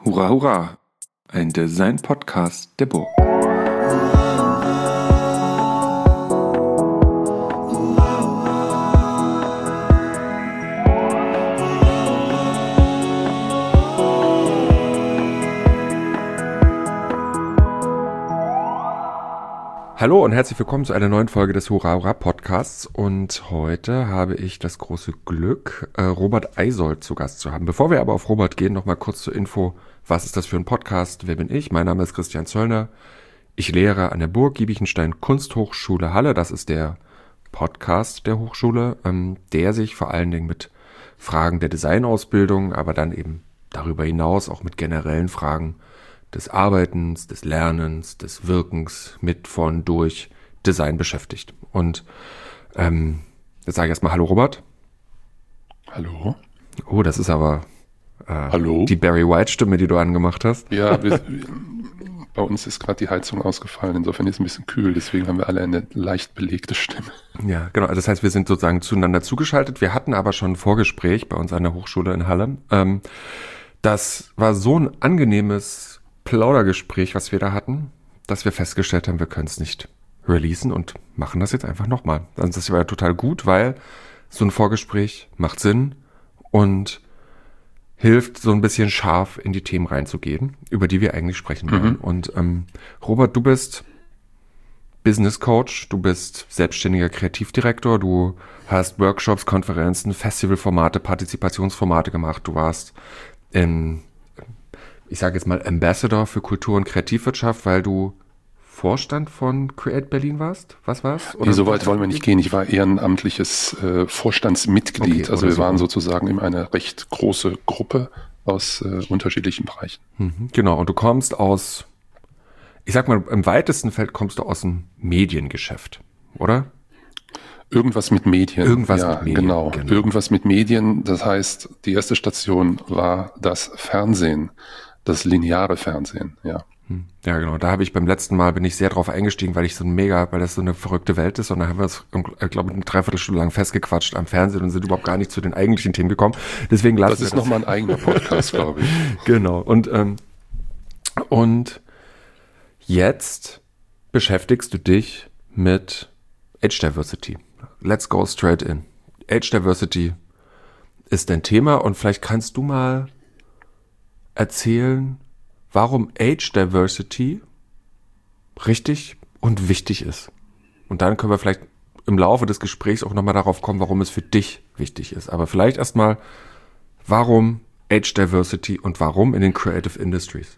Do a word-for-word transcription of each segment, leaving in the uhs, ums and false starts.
Hurra, hurra! Ein Design-Podcast der Burg. Hallo und herzlich willkommen zu einer neuen Folge des Hurra, hurra Podcasts. Und heute habe ich das große Glück, äh, Robert Eisold zu Gast zu haben. Bevor wir aber auf Robert gehen, noch mal kurz zur Info. Was ist das für ein Podcast? Wer bin ich? Mein Name ist Christian Zöllner. Ich lehre an der Burg Giebichenstein Kunsthochschule Halle. Das ist der Podcast der Hochschule, ähm, der sich vor allen Dingen mit Fragen der Designausbildung, aber dann eben darüber hinaus auch mit generellen Fragen des Arbeitens, des Lernens, des Wirkens mit, von, durch Design beschäftigt. Und ähm, jetzt sage ich erstmal Hallo Robert. Hallo. Oh, das ist aber äh, Hallo. Die Barry White Stimme, die du angemacht hast. Ja, wir, bei uns ist gerade die Heizung ausgefallen, insofern ist es ein bisschen kühl, deswegen haben wir alle eine leicht belegte Stimme. Ja, genau. Das heißt, wir sind sozusagen zueinander zugeschaltet. Wir hatten aber schon ein Vorgespräch bei uns an der Hochschule in Halle. Ähm, das war so ein angenehmes Plaudergespräch, was wir da hatten, dass wir festgestellt haben, wir können es nicht releasen und machen das jetzt einfach nochmal. Also das war ja total gut, weil so ein Vorgespräch macht Sinn und hilft, so ein bisschen scharf in die Themen reinzugehen, über die wir eigentlich sprechen wollen. Mhm. Und ähm, Robert, du bist Business Coach, du bist selbstständiger Kreativdirektor, du hast Workshops, Konferenzen, Festivalformate, Partizipationsformate gemacht, du warst in ich sage jetzt mal Ambassador für Kultur- und Kreativwirtschaft, weil du Vorstand von Create Berlin warst? Was war's? Oder nee, so weit wollen wir nicht gehen. Ich war ehrenamtliches äh, Vorstandsmitglied. Okay, also wir so. waren sozusagen in einer recht große Gruppe aus äh, unterschiedlichen Bereichen. Mhm, genau. Und du kommst aus, ich sag mal, im weitesten Feld kommst du aus dem Mediengeschäft, oder? Irgendwas mit Medien. Irgendwas ja, mit Medien. Genau. genau. Irgendwas mit Medien. Das heißt, die erste Station war das Fernsehen. Das lineare Fernsehen, ja. Ja, genau. Da habe ich beim letzten Mal, bin ich sehr drauf eingestiegen, weil ich so ein mega, weil das so eine verrückte Welt ist. Und da haben wir es, glaube ich, eine Dreiviertelstunde lang festgequatscht am Fernsehen und sind überhaupt gar nicht zu den eigentlichen Themen gekommen. Deswegen lassen das ist nochmal ein eigener Podcast, glaube ich. Genau. Und, ähm, und jetzt beschäftigst du dich mit Age Diversity. Let's go straight in. Age Diversity ist dein Thema und vielleicht kannst du mal erzählen, warum Age Diversity richtig und wichtig ist. Und dann können wir vielleicht im Laufe des Gesprächs auch nochmal darauf kommen, warum es für dich wichtig ist. Aber vielleicht erstmal, warum Age Diversity und warum in den Creative Industries?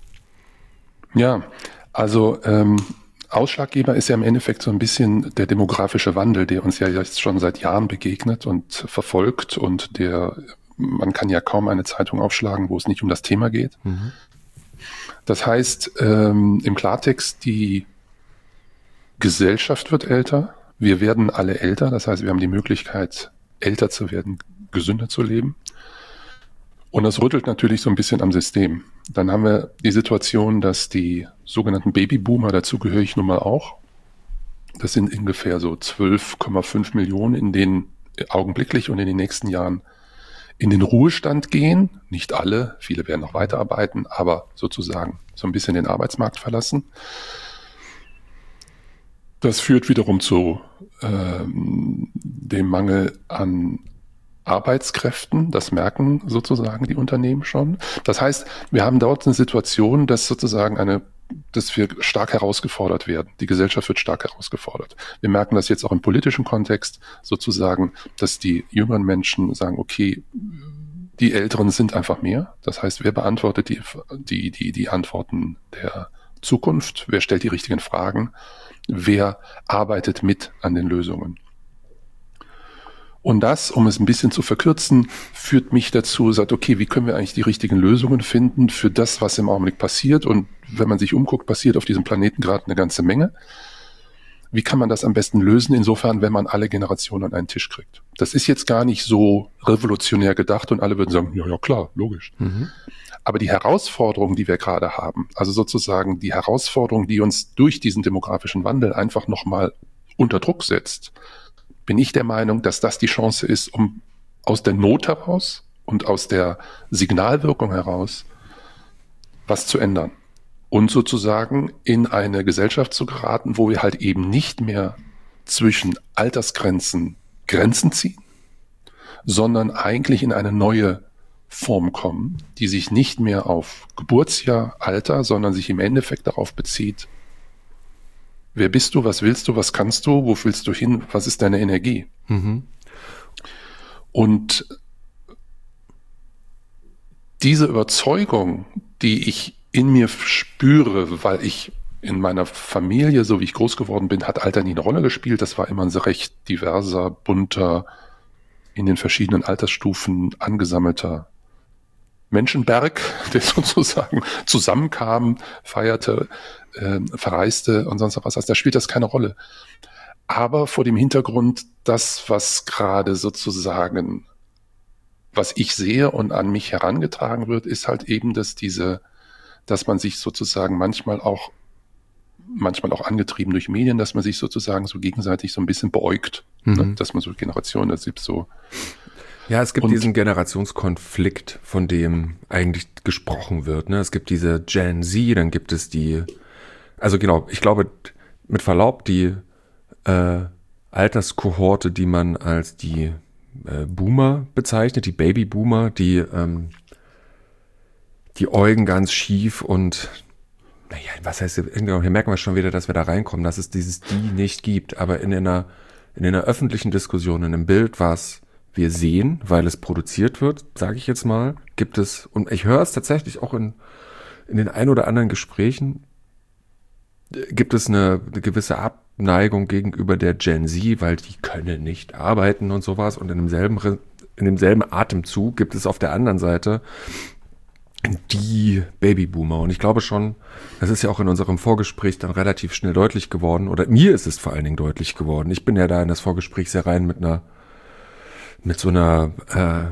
Ja, also ähm, Ausschlaggeber ist ja im Endeffekt so ein bisschen der demografische Wandel, der uns ja jetzt schon seit Jahren begegnet und verfolgt und der man kann ja kaum eine Zeitung aufschlagen, wo es nicht um das Thema geht. Mhm. Das heißt, ähm, im Klartext, die Gesellschaft wird älter. Wir werden alle älter. Das heißt, wir haben die Möglichkeit, älter zu werden, gesünder zu leben. Und das rüttelt natürlich so ein bisschen am System. Dann haben wir die Situation, dass die sogenannten Babyboomer, dazu gehöre ich nun mal auch, das sind ungefähr so zwölf Komma fünf Millionen, in denen augenblicklich und in den nächsten Jahren in den Ruhestand gehen, nicht alle, viele werden noch weiterarbeiten, aber sozusagen so ein bisschen den Arbeitsmarkt verlassen. Das führt wiederum zu ähm, dem Mangel an Arbeitskräften, das merken sozusagen die Unternehmen schon. Das heißt, wir haben dort eine Situation, dass sozusagen eine dass wir stark herausgefordert werden. Die Gesellschaft wird stark herausgefordert. Wir merken das jetzt auch im politischen Kontext sozusagen, dass die jüngeren Menschen sagen, okay, die Älteren sind einfach mehr. Das heißt, wer beantwortet die, die, die, die Antworten der Zukunft? Wer stellt die richtigen Fragen? Wer arbeitet mit an den Lösungen? Und das, um es ein bisschen zu verkürzen, führt mich dazu, sagt, okay, wie können wir eigentlich die richtigen Lösungen finden für das, was im Augenblick passiert? Und wenn man sich umguckt, passiert auf diesem Planeten gerade eine ganze Menge. Wie kann man das am besten lösen? Insofern, wenn man alle Generationen an einen Tisch kriegt. Das ist jetzt gar nicht so revolutionär gedacht und alle würden sagen, ja, ja, klar, logisch. Mhm. Aber die Herausforderungen, die wir gerade haben, also sozusagen die Herausforderung, die uns durch diesen demografischen Wandel einfach nochmal unter Druck setzt, bin ich der Meinung, dass das die Chance ist, um aus der Not heraus und aus der Signalwirkung heraus was zu ändern und sozusagen in eine Gesellschaft zu geraten, wo wir halt eben nicht mehr zwischen Altersgrenzen Grenzen ziehen, sondern eigentlich in eine neue Form kommen, die sich nicht mehr auf Geburtsjahr, Alter, sondern sich im Endeffekt darauf bezieht, wer bist du, was willst du, was kannst du, wo willst du hin, was ist deine Energie? Mhm. Und diese Überzeugung, die ich in mir spüre, weil ich in meiner Familie, so wie ich groß geworden bin, hat Alter nie eine Rolle gespielt. Das war immer ein recht diverser, bunter, in den verschiedenen Altersstufen angesammelter Menschenberg, der sozusagen zusammenkam, feierte, äh, verreiste und sonst was. Also da spielt das keine Rolle. Aber vor dem Hintergrund, das, was gerade sozusagen, was ich sehe und an mich herangetragen wird, ist halt eben, dass diese, dass man sich sozusagen manchmal auch, manchmal auch angetrieben durch Medien, dass man sich sozusagen so gegenseitig so ein bisschen beäugt, mhm. ne? Dass man so Generationen, das gibt so. Ja, es gibt und, diesen Generationskonflikt, von dem eigentlich gesprochen wird. Ne? Es gibt diese Gen Z, dann gibt es die, also genau, ich glaube, mit Verlaub, die äh, Alterskohorte, die man als die äh, Boomer bezeichnet, die Babyboomer, die ähm, die Äugen ganz schief und naja, was heißt, hier merken wir schon wieder, dass wir da reinkommen, dass es dieses Die nicht gibt, aber in einer, in einer öffentlichen Diskussion, in einem Bild, was wir sehen, weil es produziert wird, sage ich jetzt mal, gibt es, und ich höre es tatsächlich auch in, in den ein oder anderen Gesprächen, gibt es eine, eine gewisse Abneigung gegenüber der Gen Z, weil die können nicht arbeiten und sowas, und in demselben, in demselben Atemzug gibt es auf der anderen Seite die Babyboomer. Und ich glaube schon, das ist ja auch in unserem Vorgespräch dann relativ schnell deutlich geworden, oder mir ist es vor allen Dingen deutlich geworden. Ich bin ja da in das Vorgespräch sehr rein mit einer, mit so einer äh,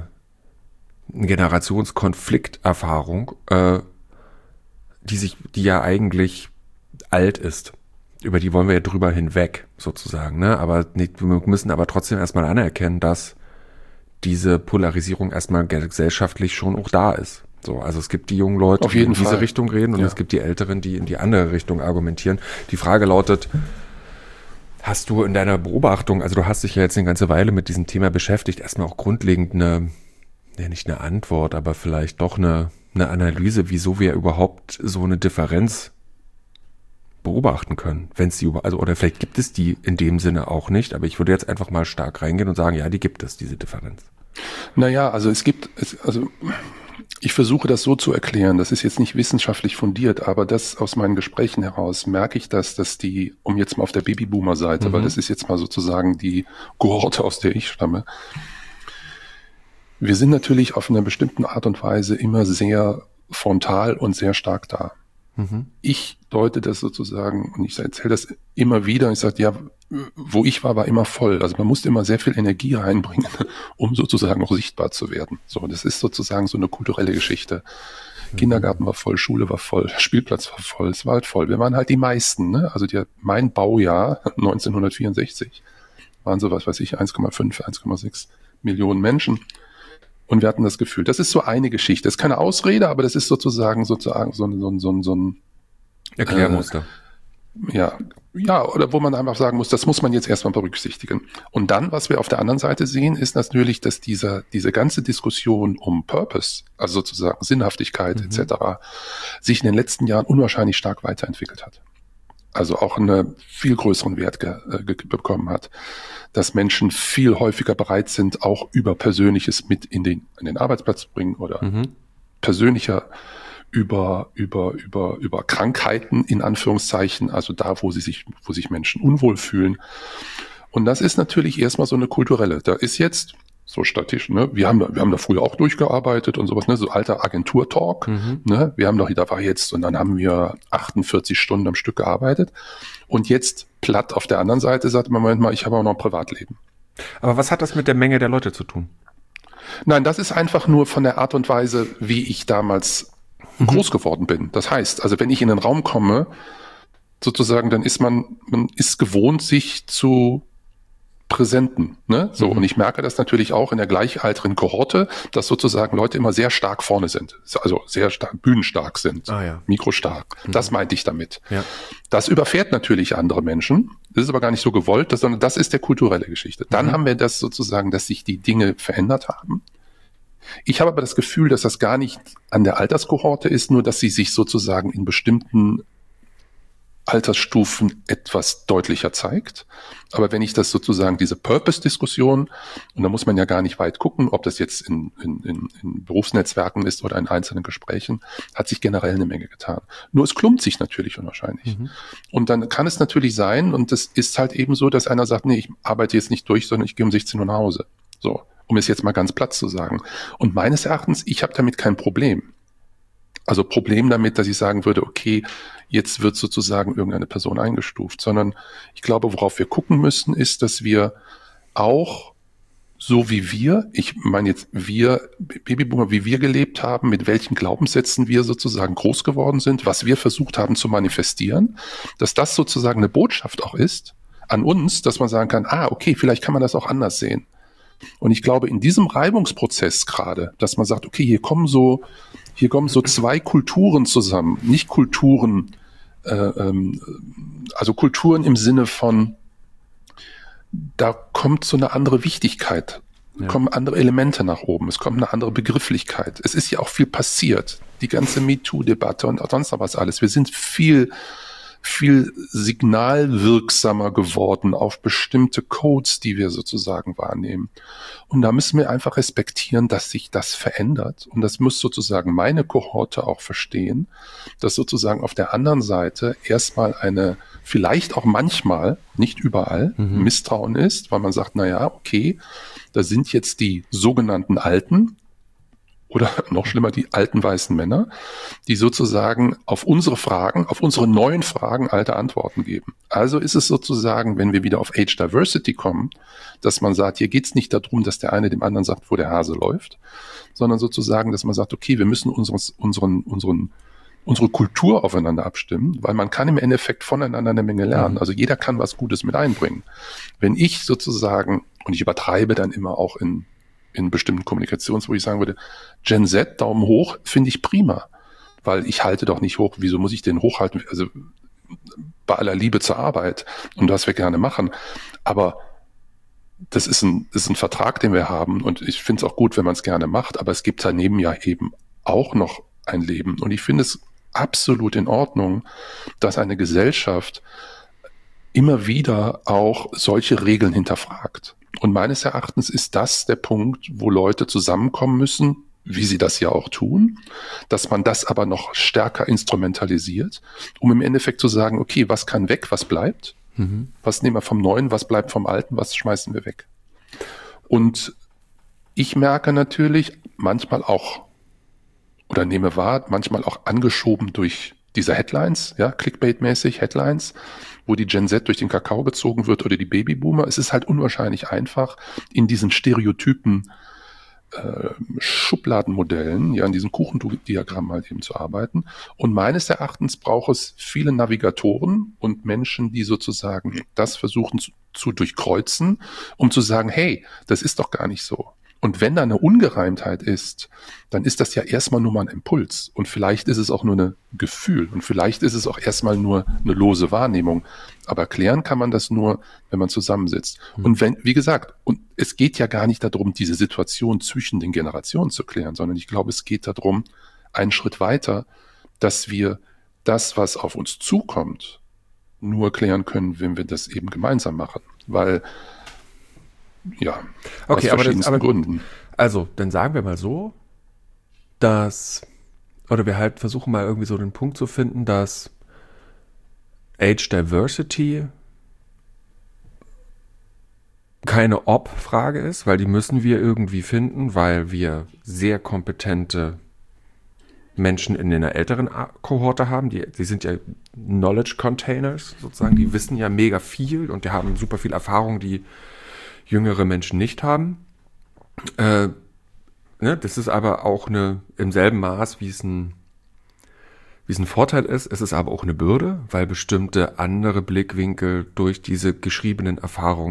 Generationskonflikterfahrung, äh, die sich, die ja eigentlich alt ist. Über die wollen wir ja drüber hinweg, sozusagen, ne? Aber nicht, wir müssen aber trotzdem erstmal anerkennen, dass diese Polarisierung erstmal gesellschaftlich schon auch da ist. So, also es gibt die jungen Leute, die in diese Fall. Richtung reden, und ja. Es gibt die Älteren, die in die andere Richtung argumentieren. Die Frage lautet, hast du in deiner Beobachtung, also du hast dich ja jetzt eine ganze Weile mit diesem Thema beschäftigt, erstmal auch grundlegend eine, ja nicht eine Antwort, aber vielleicht doch eine, eine Analyse, wieso wir überhaupt so eine Differenz beobachten können, wenn es die, also oder vielleicht gibt es die in dem Sinne auch nicht, aber ich würde jetzt einfach mal stark reingehen und sagen, ja, die gibt es, diese Differenz. Naja, also es gibt, es, also ich versuche das so zu erklären, das ist jetzt nicht wissenschaftlich fundiert, aber das aus meinen Gesprächen heraus merke ich, dass, dass die, um jetzt mal auf der Babyboomer-Seite, mhm. weil das ist jetzt mal sozusagen die Kohorte, aus der ich stamme, wir sind natürlich auf einer bestimmten Art und Weise immer sehr frontal und sehr stark da. Mhm. Ich deute das sozusagen, und ich erzähle das immer wieder, ich sage, ja, wo ich war, war immer voll. Also man musste immer sehr viel Energie reinbringen, um sozusagen auch sichtbar zu werden. So, das ist sozusagen so eine kulturelle Geschichte. Mhm. Kindergarten war voll, Schule war voll, Spielplatz war voll, es war halt voll. Wir waren halt die meisten, ne? Also die, mein Baujahr neunzehnhundertvierundsechzig waren so, was weiß ich, eins Komma fünf, eins Komma sechs Millionen Menschen. Und wir hatten das Gefühl, das ist so eine Geschichte. Das ist keine Ausrede, aber das ist sozusagen, sozusagen so ein, so ein, so ein, so ein Erklärmuster. Äh, ja, ja, oder wo man einfach sagen muss, das muss man jetzt erstmal berücksichtigen. Und dann, was wir auf der anderen Seite sehen, ist natürlich, dass dieser, diese ganze Diskussion um Purpose, also sozusagen Sinnhaftigkeit mhm. et cetera, sich in den letzten Jahren unwahrscheinlich stark weiterentwickelt hat. Also auch einen viel größeren Wert ge, ge, bekommen hat, dass Menschen viel häufiger bereit sind, auch über Persönliches mit in den, in den Arbeitsplatz zu bringen oder mhm. persönlicher über, über, über, über Krankheiten in Anführungszeichen, also da, wo sie sich, wo sich Menschen unwohl fühlen. Und das ist natürlich erstmal so eine kulturelle. Da ist jetzt so statistisch, ne? Wir haben da, wir haben da früher auch durchgearbeitet und sowas, ne? So alter Agentur-Talk, mhm. ne? Wir haben doch, da war jetzt, und dann haben wir achtundvierzig Stunden am Stück gearbeitet. Und jetzt platt auf der anderen Seite sagt man, Moment mal, ich habe auch noch ein Privatleben. Aber was hat das mit der Menge der Leute zu tun? Nein, das ist einfach nur von der Art und Weise, wie ich damals mhm. groß geworden bin. Das heißt, also wenn ich in den Raum komme, sozusagen, dann ist man, man ist gewohnt, sich zu Präsenten. Ne? So, mhm. Und ich merke das natürlich auch in der gleichaltrigen Kohorte, dass sozusagen Leute immer sehr stark vorne sind. Also sehr stark, bühnenstark sind, ah, ja. mikrostark. Mhm. Das meinte ich damit. Ja. Das überfährt natürlich andere Menschen. Das ist aber gar nicht so gewollt, sondern das ist der kulturelle Geschichte. Dann mhm. haben wir das sozusagen, dass sich die Dinge verändert haben. Ich habe aber das Gefühl, dass das gar nicht an der Alterskohorte ist, nur dass sie sich sozusagen in bestimmten Altersstufen etwas deutlicher zeigt. Aber wenn ich das sozusagen, diese Purpose-Diskussion, und da muss man ja gar nicht weit gucken, ob das jetzt in, in, in, in Berufsnetzwerken ist oder in einzelnen Gesprächen, hat sich generell eine Menge getan. Nur es klumpt sich natürlich unwahrscheinlich. Mhm. Und dann kann es natürlich sein, und das ist halt eben so, dass einer sagt, nee, ich arbeite jetzt nicht durch, sondern ich gehe um sechzehn Uhr nach Hause. So, um es jetzt mal ganz platt zu sagen. Und meines Erachtens, ich habe damit kein Problem. Also Problem damit, dass ich sagen würde, okay, jetzt wird sozusagen irgendeine Person eingestuft, sondern ich glaube, worauf wir gucken müssen, ist, dass wir auch so wie wir, ich meine jetzt wir, Babyboomer, wie wir gelebt haben, mit welchen Glaubenssätzen wir sozusagen groß geworden sind, was wir versucht haben zu manifestieren, dass das sozusagen eine Botschaft auch ist an uns, dass man sagen kann, ah, okay, vielleicht kann man das auch anders sehen. Und ich glaube, in diesem Reibungsprozess gerade, dass man sagt, okay, hier kommen so, hier kommen so zwei Kulturen zusammen, nicht Kulturen, äh, ähm, also Kulturen im Sinne von, da kommt so eine andere Wichtigkeit, ja. kommen andere Elemente nach oben, es kommt eine andere Begrifflichkeit. Es ist ja auch viel passiert, die ganze MeToo-Debatte und sonst noch was alles. Wir sind viel viel signalwirksamer geworden auf bestimmte Codes, die wir sozusagen wahrnehmen. Und da müssen wir einfach respektieren, dass sich das verändert. Und das muss sozusagen meine Kohorte auch verstehen, dass sozusagen auf der anderen Seite erstmal eine, vielleicht auch manchmal, nicht überall, mhm. Misstrauen ist, weil man sagt, na ja, okay, da sind jetzt die sogenannten Alten, oder noch schlimmer, die alten weißen Männer, die sozusagen auf unsere Fragen, auf unsere neuen Fragen alte Antworten geben. Also ist es sozusagen, wenn wir wieder auf Age Diversity kommen, dass man sagt, hier geht es nicht darum, dass der eine dem anderen sagt, wo der Hase läuft, sondern sozusagen, dass man sagt, okay, wir müssen unseres, unseren, unseren, unsere Kultur aufeinander abstimmen, weil man kann im Endeffekt voneinander eine Menge lernen. Also jeder kann was Gutes mit einbringen. Wenn ich sozusagen, und ich übertreibe dann immer auch in in bestimmten Kommunikations, wo ich sagen würde, Gen Z, Daumen hoch, finde ich prima. Weil ich halte doch nicht hoch, wieso muss ich den hochhalten? Also bei aller Liebe zur Arbeit und das wir gerne machen. Aber das ist ein, das ist ein Vertrag, den wir haben und ich finde es auch gut, wenn man es gerne macht, aber es gibt daneben ja eben auch noch ein Leben. Und ich finde es absolut in Ordnung, dass eine Gesellschaft immer wieder auch solche Regeln hinterfragt. Und meines Erachtens ist das der Punkt, wo Leute zusammenkommen müssen, wie sie das ja auch tun, dass man das aber noch stärker instrumentalisiert, um im Endeffekt zu sagen, okay, was kann weg, was bleibt? Mhm. Was nehmen wir vom Neuen, was bleibt vom Alten, was schmeißen wir weg? Und ich merke natürlich manchmal auch, oder nehme wahr, manchmal auch angeschoben durch diese Headlines, ja, Clickbait-mäßig Headlines, wo die Gen Z durch den Kakao gezogen wird oder die Babyboomer. Es ist halt unwahrscheinlich einfach, in diesen Stereotypen äh, Schubladenmodellen, ja, in diesem Kuchendiagramm halt eben zu arbeiten. Und meines Erachtens braucht es viele Navigatoren und Menschen, die sozusagen das versuchen zu, zu durchkreuzen, um zu sagen, hey, das ist doch gar nicht so. Und wenn da eine Ungereimtheit ist, dann ist das ja erstmal nur mal ein Impuls. Und vielleicht ist es auch nur ein Gefühl. Und vielleicht ist es auch erstmal nur eine lose Wahrnehmung. Aber klären kann man das nur, wenn man zusammensitzt. Mhm. Und wenn, wie gesagt, und es geht ja gar nicht darum, diese Situation zwischen den Generationen zu klären, sondern ich glaube, es geht darum, einen Schritt weiter, dass wir das, was auf uns zukommt, nur klären können, wenn wir das eben gemeinsam machen. Weil ja, okay, aus aber, das, aber Gründen. Also, dann sagen wir mal so, dass, oder wir halt versuchen mal irgendwie so den Punkt zu finden, dass Age Diversity keine Ob-Frage ist, weil die müssen wir irgendwie finden, weil wir sehr kompetente Menschen in einer älteren Kohorte haben, die, die sind ja Knowledge Containers sozusagen, die wissen ja mega viel und die haben super viel Erfahrung, die jüngere Menschen nicht haben. Äh, ne, das ist aber auch eine, im selben Maß, wie es ein, wie es ein Vorteil ist, es ist aber auch eine Bürde, weil bestimmte andere Blickwinkel durch diese geschriebenen Erfahrungen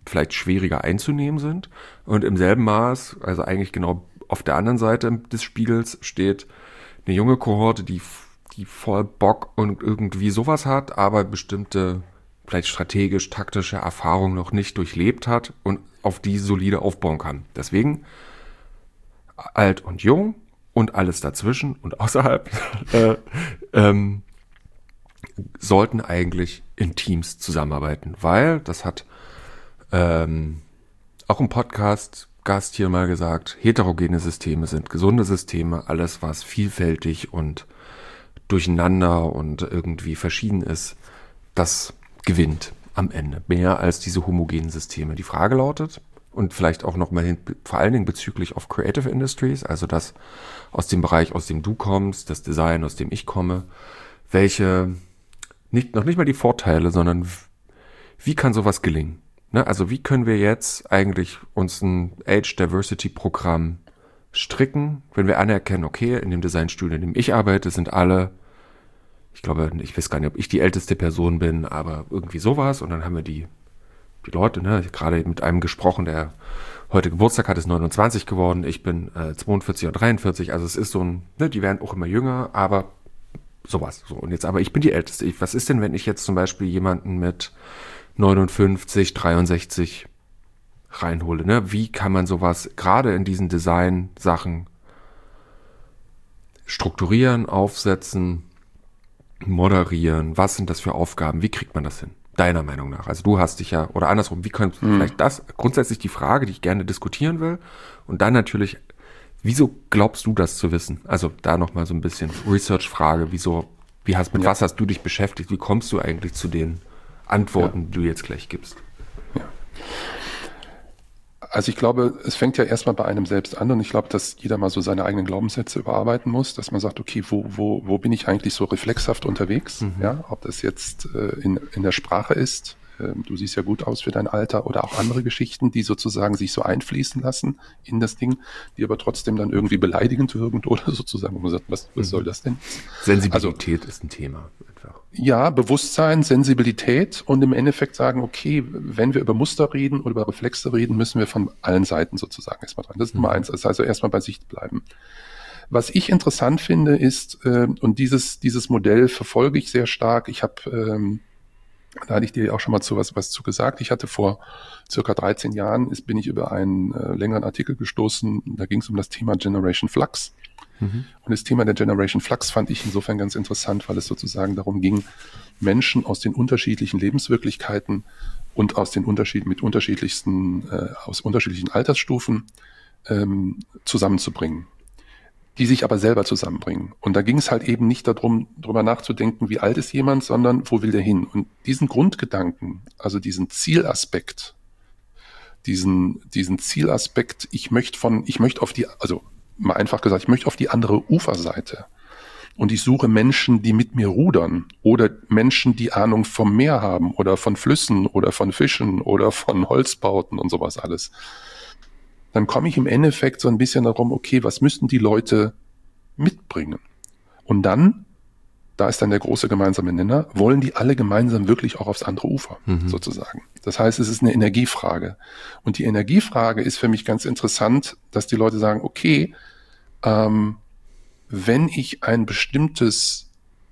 vielleicht schwieriger einzunehmen sind. Und im selben Maß, also eigentlich genau auf der anderen Seite des Spiegels, steht eine junge Kohorte, die, die voll Bock und irgendwie sowas hat, aber bestimmte vielleicht strategisch, taktische Erfahrungen noch nicht durchlebt hat und auf die solide aufbauen kann. Deswegen alt und jung und alles dazwischen und außerhalb äh, ähm, sollten eigentlich in Teams zusammenarbeiten, weil, das hat ähm, auch im Podcast Gast hier mal gesagt, heterogene Systeme sind gesunde Systeme, alles was vielfältig und durcheinander und irgendwie verschieden ist, das gewinnt am Ende mehr als diese homogenen Systeme. Die Frage lautet, und vielleicht auch nochmal hin, vor allen Dingen bezüglich auf Creative Industries, also das aus dem Bereich, aus dem du kommst, das Design, aus dem ich komme, welche, nicht, noch nicht mal die Vorteile, sondern wie kann sowas gelingen? Ne? Also wie können wir jetzt eigentlich uns ein Age Diversity Programm stricken, wenn wir anerkennen, okay, in dem Designstudio, in dem ich arbeite, sind alle, ich glaube, ich weiß gar nicht, ob ich die älteste Person bin, aber irgendwie sowas. Und dann haben wir die, die Leute, ne, ich habe gerade mit einem gesprochen, der heute Geburtstag hat, ist neunundzwanzig geworden. Ich bin äh, zweiundvierzig oder dreiundvierzig. Also es ist so ein, ne, die werden auch immer jünger, aber sowas. So, und jetzt aber, ich bin die Älteste. Ich, was ist denn, wenn ich jetzt zum Beispiel jemanden mit neunundfünfzig, dreiundsechzig reinhole? Ne? Wie kann man sowas gerade in diesen Design-Sachen strukturieren, aufsetzen, moderieren? Was sind das für Aufgaben? Wie kriegt man das hin? Deiner Meinung nach. Also du hast dich ja, oder andersrum, wie kannst du mhm. vielleicht das, grundsätzlich die Frage, die ich gerne diskutieren will, und dann natürlich, wieso glaubst du das zu wissen? Also da nochmal so ein bisschen Research-Frage, wieso, wie hast, mit ja. was hast du dich beschäftigt? Wie kommst du eigentlich zu den Antworten, ja. die du jetzt gleich gibst? Ja. Also ich glaube, es fängt ja erstmal bei einem selbst an, und ich glaube, dass jeder mal so seine eigenen Glaubenssätze überarbeiten muss, dass man sagt, okay, wo, wo, wo bin ich eigentlich so reflexhaft unterwegs? Mhm. Ja, ob das jetzt äh, in, in der Sprache ist, äh, du siehst ja gut aus für dein Alter, oder auch andere Geschichten, die sozusagen sich so einfließen lassen in das Ding, die aber trotzdem dann irgendwie beleidigend wirken oder sozusagen, wo man sagt, was, was mhm. soll das denn? Sensibilität also, ist ein Thema. Ja, Bewusstsein, Sensibilität, und im Endeffekt sagen, okay, wenn wir über Muster reden oder über Reflexe reden, müssen wir von allen Seiten sozusagen erstmal dran. Das ist Nummer eins, das heißt also erstmal bei sich bleiben. Was ich interessant finde ist, äh, und dieses dieses Modell verfolge ich sehr stark, ich habe, ähm, da hatte ich dir auch schon mal zu was, was zu gesagt, ich hatte vor circa dreizehn Jahren, ist, bin ich über einen äh, längeren Artikel gestoßen, da ging es um das Thema Generation Flux. Mhm. Und das Thema der Generation Flux fand ich insofern ganz interessant, weil es sozusagen darum ging, Menschen aus den unterschiedlichen Lebenswirklichkeiten und aus den Unterschieden mit unterschiedlichsten, äh, aus unterschiedlichen Altersstufen ähm, zusammenzubringen, die sich aber selber zusammenbringen. Und da ging es halt eben nicht darum, darüber nachzudenken, wie alt ist jemand, sondern wo will der hin? Und diesen Grundgedanken, also diesen Zielaspekt, diesen, diesen Zielaspekt, ich möchte von, ich möchte auf die, also mal einfach gesagt, ich möchte auf die andere Uferseite. Und ich suche Menschen, die mit mir rudern, oder Menschen, die Ahnung vom Meer haben oder von Flüssen oder von Fischen oder von Holzbauten und sowas alles. Dann komme ich im Endeffekt so ein bisschen darum, okay, was müssten die Leute mitbringen? Und dann, da ist dann der große gemeinsame Nenner, wollen die alle gemeinsam wirklich auch aufs andere Ufer, mhm. sozusagen. Das heißt, es ist eine Energiefrage. Und die Energiefrage ist für mich ganz interessant, dass die Leute sagen, okay, ähm, wenn ich ein bestimmtes,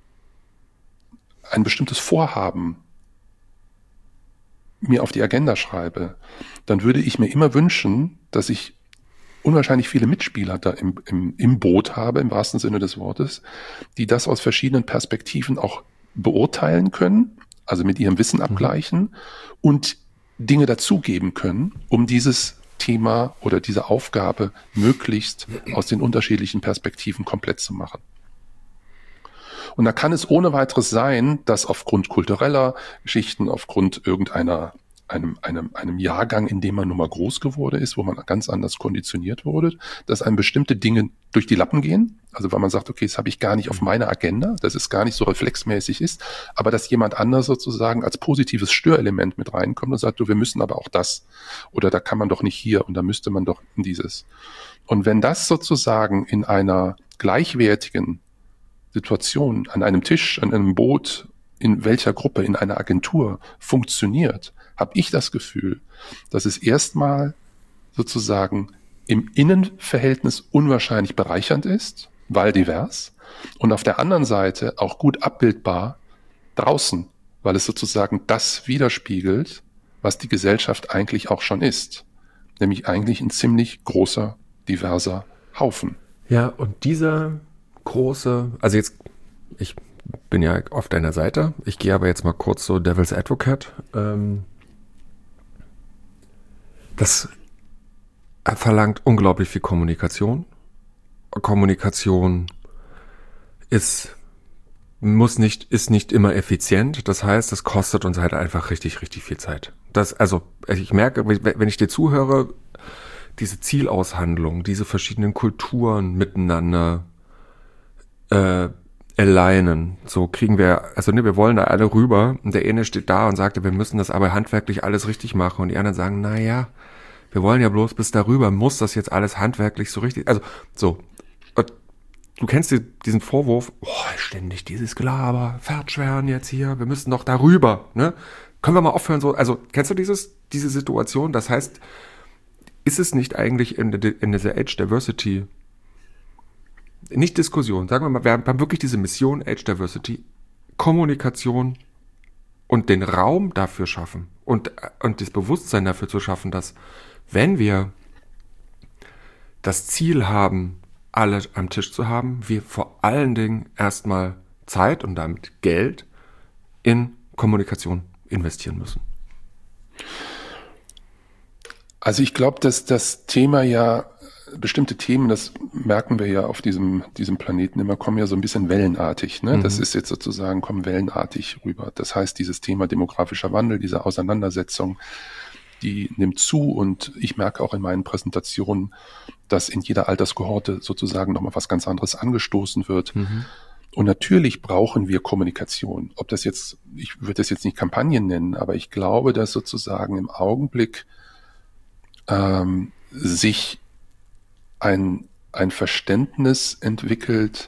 ein bestimmtes Vorhaben mir auf die Agenda schreibe, dann würde ich mir immer wünschen, dass ich unwahrscheinlich viele Mitspieler da im, im, im Boot habe, im wahrsten Sinne des Wortes, die das aus verschiedenen Perspektiven auch beurteilen können, also mit ihrem Wissen abgleichen mhm. und Dinge dazugeben können, um dieses Thema oder diese Aufgabe möglichst aus den unterschiedlichen Perspektiven komplett zu machen. Und da kann es ohne weiteres sein, dass aufgrund kultureller Geschichten, aufgrund irgendeiner Einem, einem, einem Jahrgang, in dem man nun mal groß geworden ist, wo man ganz anders konditioniert wurde, dass einem bestimmte Dinge durch die Lappen gehen, also weil man sagt, okay, das habe ich gar nicht auf meiner Agenda, dass es gar nicht so reflexmäßig ist, aber dass jemand anders sozusagen als positives Störelement mit reinkommt und sagt, du, wir müssen aber auch das, oder da kann man doch nicht hier und da müsste man doch in dieses. Und wenn das sozusagen in einer gleichwertigen Situation, an einem Tisch, an einem Boot, in welcher Gruppe, in einer Agentur funktioniert, habe ich das Gefühl, dass es erstmal sozusagen im Innenverhältnis unwahrscheinlich bereichernd ist, weil divers, und auf der anderen Seite auch gut abbildbar draußen, weil es sozusagen das widerspiegelt, was die Gesellschaft eigentlich auch schon ist, nämlich eigentlich ein ziemlich großer, diverser Haufen. Ja, und dieser große, also jetzt, ich bin ja auf deiner Seite, ich gehe aber jetzt mal kurz so Devil's Advocate, ähm, das verlangt unglaublich viel Kommunikation. Kommunikation ist, muss nicht, ist nicht immer effizient. Das heißt, das kostet uns halt einfach richtig, richtig viel Zeit. Das, also, ich merke, wenn ich dir zuhöre, diese Zielaushandlung, diese verschiedenen Kulturen miteinander äh, alignen, so kriegen wir, also ne, wir wollen da alle rüber, und der eine steht da und sagt, wir müssen das aber handwerklich alles richtig machen, und die anderen sagen, na ja, wir wollen ja bloß bis darüber, muss das jetzt alles handwerklich so richtig, also so, und du kennst die, diesen Vorwurf, oh, ständig dieses Gelaber, Pferdschweren jetzt hier, wir müssen doch darüber, ne? Können wir mal aufhören so, also kennst du dieses, diese Situation, das heißt, ist es nicht eigentlich in, in dieser Age Diversity, nicht Diskussion, sagen wir mal, wir haben wirklich diese Mission Age Diversity, Kommunikation und den Raum dafür schaffen und, und das Bewusstsein dafür zu schaffen, dass wenn wir das Ziel haben, alle am Tisch zu haben, wir vor allen Dingen erstmal Zeit und damit Geld in Kommunikation investieren müssen. Also ich glaube, dass das Thema ja, bestimmte Themen, das merken wir ja auf diesem, diesem Planeten immer, kommen ja so ein bisschen wellenartig. Ne? Mhm. Das ist jetzt sozusagen, kommen wellenartig rüber. Das heißt, dieses Thema demografischer Wandel, diese Auseinandersetzung, die nimmt zu, und ich merke auch in meinen Präsentationen, dass in jeder Alterskohorte sozusagen nochmal was ganz anderes angestoßen wird. Mhm. Und natürlich brauchen wir Kommunikation. Ob das jetzt, ich würde das jetzt nicht Kampagnen nennen, aber ich glaube, dass sozusagen im Augenblick ähm, sich ein, ein Verständnis entwickelt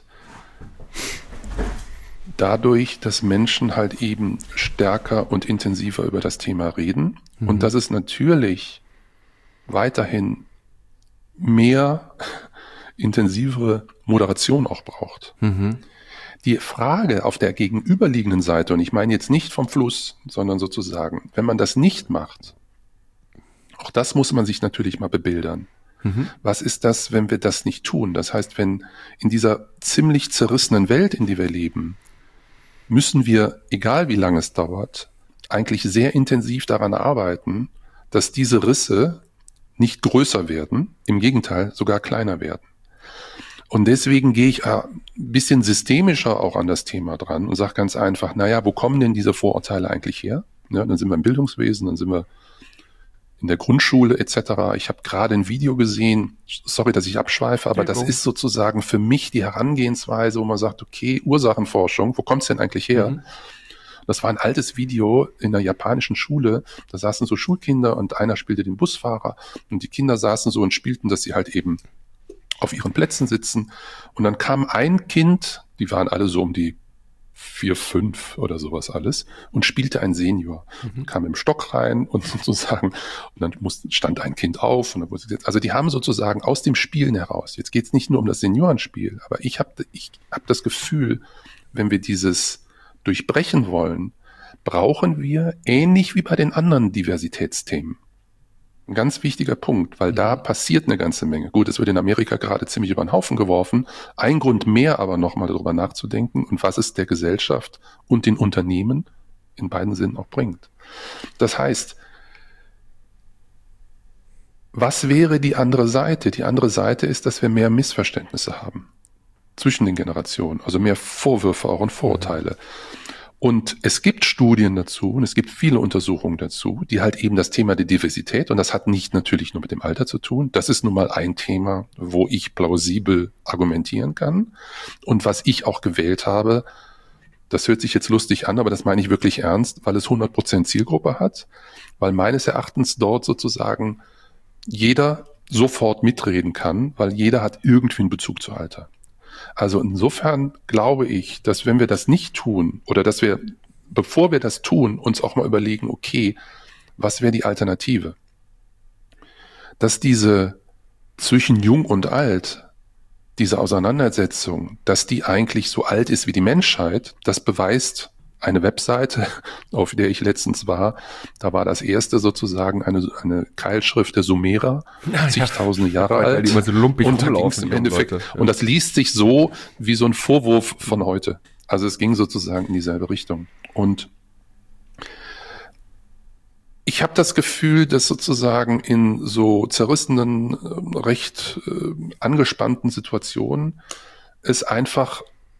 dadurch, dass Menschen halt eben stärker und intensiver über das Thema reden, mhm. und dass es natürlich weiterhin mehr intensivere Moderation auch braucht. Mhm. Die Frage auf der gegenüberliegenden Seite, und ich meine jetzt nicht vom Fluss, sondern sozusagen, wenn man das nicht macht, auch das muss man sich natürlich mal bebildern. Mhm. Was ist das, wenn wir das nicht tun? Das heißt, wenn in dieser ziemlich zerrissenen Welt, in der wir leben, müssen wir, egal wie lange es dauert, eigentlich sehr intensiv daran arbeiten, dass diese Risse nicht größer werden, im Gegenteil sogar kleiner werden. Und deswegen gehe ich ein bisschen systemischer auch an das Thema dran und sage ganz einfach, naja, wo kommen denn diese Vorurteile eigentlich her? Ja, dann sind wir im Bildungswesen, dann sind wir in der Grundschule et cetera. Ich habe gerade ein Video gesehen, sorry, dass ich abschweife, aber das ist sozusagen für mich die Herangehensweise, wo man sagt, okay, Ursachenforschung, wo kommt es denn eigentlich her? Mhm. Das war ein altes Video in einer japanischen Schule, da saßen so Schulkinder und einer spielte den Busfahrer und die Kinder saßen so und spielten, dass sie halt eben auf ihren Plätzen sitzen, und dann kam ein Kind, die waren alle so um die vier, fünf oder sowas alles, und spielte ein Senior. Mhm. Kam im Stock rein und sozusagen, und dann musste, stand ein Kind auf, und dann wurde jetzt, also die haben sozusagen aus dem Spielen heraus, jetzt geht es nicht nur um das Seniorenspiel, aber ich habe ich hab das Gefühl, wenn wir dieses durchbrechen wollen, brauchen wir, ähnlich wie bei den anderen Diversitätsthemen, ein ganz wichtiger Punkt, weil da passiert eine ganze Menge. Gut, es wird in Amerika gerade ziemlich über den Haufen geworfen. Ein Grund mehr aber nochmal darüber nachzudenken, und was es der Gesellschaft und den Unternehmen in beiden Sinnen auch bringt. Das heißt, was wäre die andere Seite? Die andere Seite ist, dass wir mehr Missverständnisse haben zwischen den Generationen, also mehr Vorwürfe auch und Vorurteile. Und es gibt Studien dazu und es gibt viele Untersuchungen dazu, die halt eben das Thema der Diversität, und das hat nicht natürlich nur mit dem Alter zu tun, das ist nun mal ein Thema, wo ich plausibel argumentieren kann. Und was ich auch gewählt habe, das hört sich jetzt lustig an, aber das meine ich wirklich ernst, weil es hundert Prozent Zielgruppe hat, weil meines Erachtens dort sozusagen jeder sofort mitreden kann, weil jeder hat irgendwie einen Bezug zu Alter. Also insofern glaube ich, dass wenn wir das nicht tun oder dass wir bevor wir das tun, uns auch mal überlegen, okay, was wäre die Alternative? Dass diese zwischen Jung und Alt, diese Auseinandersetzung, dass die eigentlich so alt ist wie die Menschheit, das beweist eine Webseite, auf der ich letztens war. Da war das erste sozusagen eine, eine Keilschrift der Sumerer, ja, zigtausende Jahre ja, alt. Die immer so lumpig und, rumlaufen, im Endeffekt, Leute, ja. und das liest sich so wie so ein Vorwurf von heute. Also es ging sozusagen in dieselbe Richtung. Und ich habe das Gefühl, dass sozusagen in so zerrissenen, recht äh, angespannten Situationen es einfach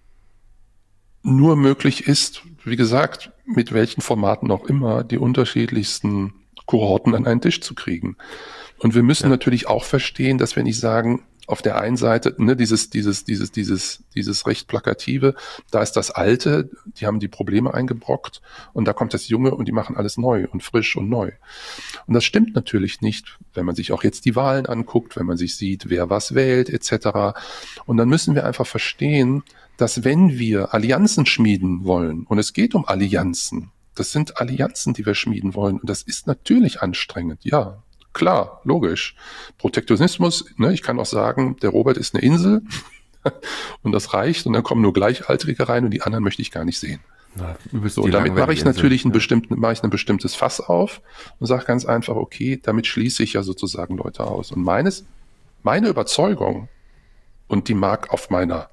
nur möglich ist, wie gesagt, mit welchen Formaten auch immer, die unterschiedlichsten Kohorten an einen Tisch zu kriegen. Und wir müssen ja. natürlich auch verstehen, dass wir nicht sagen, auf der einen Seite, ne, dieses, dieses, dieses, dieses, dieses recht plakative, da ist das Alte, die haben die Probleme eingebrockt und da kommt das Junge und die machen alles neu und frisch und neu. Und das stimmt natürlich nicht, wenn man sich auch jetzt die Wahlen anguckt, wenn man sich sieht, wer was wählt, et cetera. Und dann müssen wir einfach verstehen, dass wenn wir Allianzen schmieden wollen, und es geht um Allianzen, das sind Allianzen, die wir schmieden wollen, und das ist natürlich anstrengend, ja. Klar, logisch. Protektionismus, ne, ich kann auch sagen, der Robert ist eine Insel und das reicht und dann kommen nur Gleichaltrige rein und die anderen möchte ich gar nicht sehen. Na, so, damit mache ich natürlich ein, bestimmt, mache ich ein bestimmtes Fass auf und sage ganz einfach, okay, damit schließe ich ja sozusagen Leute aus. Und meines, meine Überzeugung, und die mag auf meiner,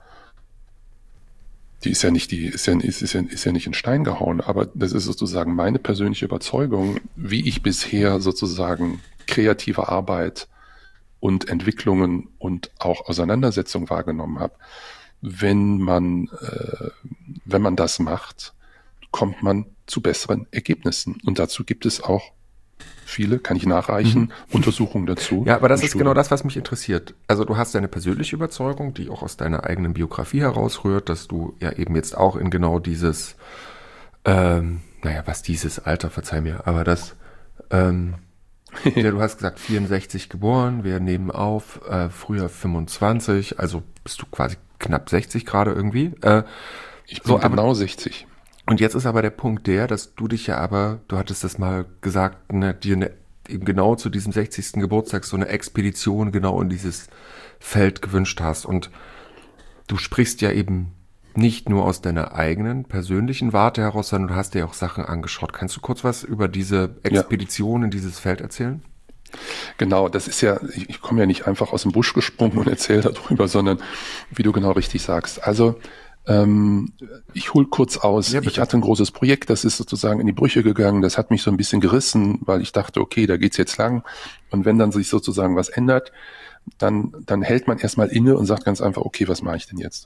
die ist ja nicht, die ist ja, ist, ist ja, ist ja nicht in Stein gehauen, aber das ist sozusagen meine persönliche Überzeugung, wie ich bisher sozusagen kreative Arbeit und Entwicklungen und auch Auseinandersetzung wahrgenommen habe. Wenn man, äh, wenn man das macht, kommt man zu besseren Ergebnissen. Und dazu gibt es auch viele, kann ich nachreichen, mhm. Untersuchungen dazu. Ja, aber das ist Studien. Genau das, was mich interessiert. Also du hast deine persönliche Überzeugung, die auch aus deiner eigenen Biografie herausrührt, dass du ja eben jetzt auch in genau dieses, ähm, naja, was dieses Alter, verzeih mir, aber das, ähm, ja, du hast gesagt, vierundsechzig geboren, wir nehmen auf, äh, früher fünfundzwanzig, also bist du quasi knapp sechzig gerade irgendwie. Äh, ich bin so, genau aber, sechzig. Und jetzt ist aber der Punkt der, dass du dich ja aber, du hattest das mal gesagt, ne, dir ne, eben genau zu diesem sechzigsten Geburtstag so eine Expedition genau in dieses Feld gewünscht hast. Und du sprichst ja eben nicht nur aus deiner eigenen persönlichen Warte heraus, sondern du hast dir auch Sachen angeschaut. Kannst du kurz was über diese Expedition ja. in dieses Feld erzählen? Genau, das ist ja, ich, ich komme ja nicht einfach aus dem Busch gesprungen und erzähle darüber, sondern wie du genau richtig sagst. Also ähm, ich hol kurz aus. Ja, ich hatte ein großes Projekt, das ist sozusagen in die Brüche gegangen. Das hat mich so ein bisschen gerissen, weil ich dachte, okay, da geht's jetzt lang. Und wenn dann sich sozusagen was ändert, dann, dann hält man erstmal inne und sagt ganz einfach, okay, was mache ich denn jetzt?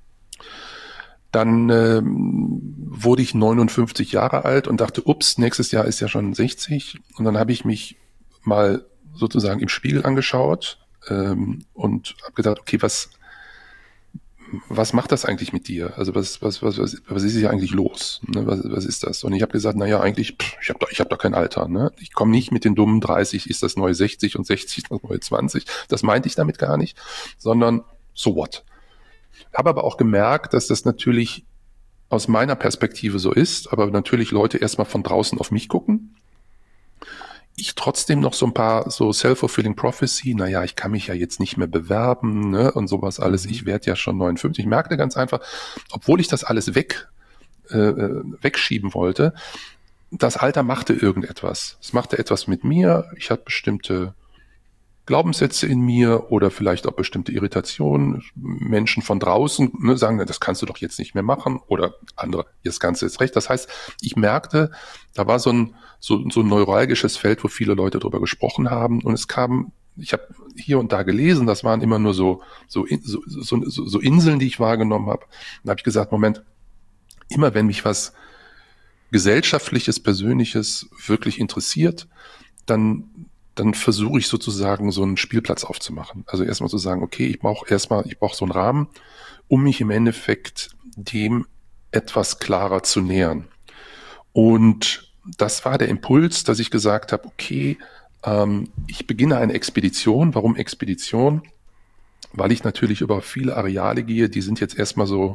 Dann ähm, wurde ich neunundfünfzig Jahre alt und dachte, ups, nächstes Jahr ist ja schon sechzig. Und dann habe ich mich mal sozusagen im Spiegel angeschaut ähm, und habe gedacht, okay, was was macht das eigentlich mit dir? Also was was was was, was ist hier eigentlich los? Ne? Was, was ist das? Und ich habe gesagt, naja, eigentlich, pff, ich habe doch ich habe doch kein Alter. Ne? Ich komme nicht mit den dummen dreißig, ist das neue sechzig und sechzig das neue zwanzig. Das meinte ich damit gar nicht, sondern so what? Habe aber auch gemerkt, dass das natürlich aus meiner Perspektive so ist, aber natürlich Leute erstmal von draußen auf mich gucken. Ich trotzdem noch so ein paar so self-fulfilling prophecy, naja, ich kann mich ja jetzt nicht mehr bewerben, ne, und sowas alles. Ich werde ja schon neunundfünfzig. Ich merkte ganz einfach, obwohl ich das alles weg, äh, wegschieben wollte, das Alter machte irgendetwas. Es machte etwas mit mir. Ich hatte bestimmte Glaubenssätze in mir oder vielleicht auch bestimmte Irritationen. Menschen von draußen, ne, sagen, das kannst du doch jetzt nicht mehr machen, oder andere, das Ganze ist recht. Das heißt, ich merkte, da war so ein so, so ein neuralgisches Feld, wo viele Leute drüber gesprochen haben, und es kam, ich habe hier und da gelesen, das waren immer nur so so, so, so, so Inseln, die ich wahrgenommen habe. Da habe ich gesagt, Moment, immer wenn mich was Gesellschaftliches, Persönliches wirklich interessiert, dann dann versuche ich sozusagen so einen Spielplatz aufzumachen. Also erstmal zu sagen, okay, ich brauche erstmal, ich brauche so einen Rahmen, um mich im Endeffekt dem etwas klarer zu nähern. Und das war der Impuls, dass ich gesagt habe, okay, ähm, ich beginne eine Expedition. Warum Expedition? Weil ich natürlich über viele Areale gehe, die sind jetzt erstmal so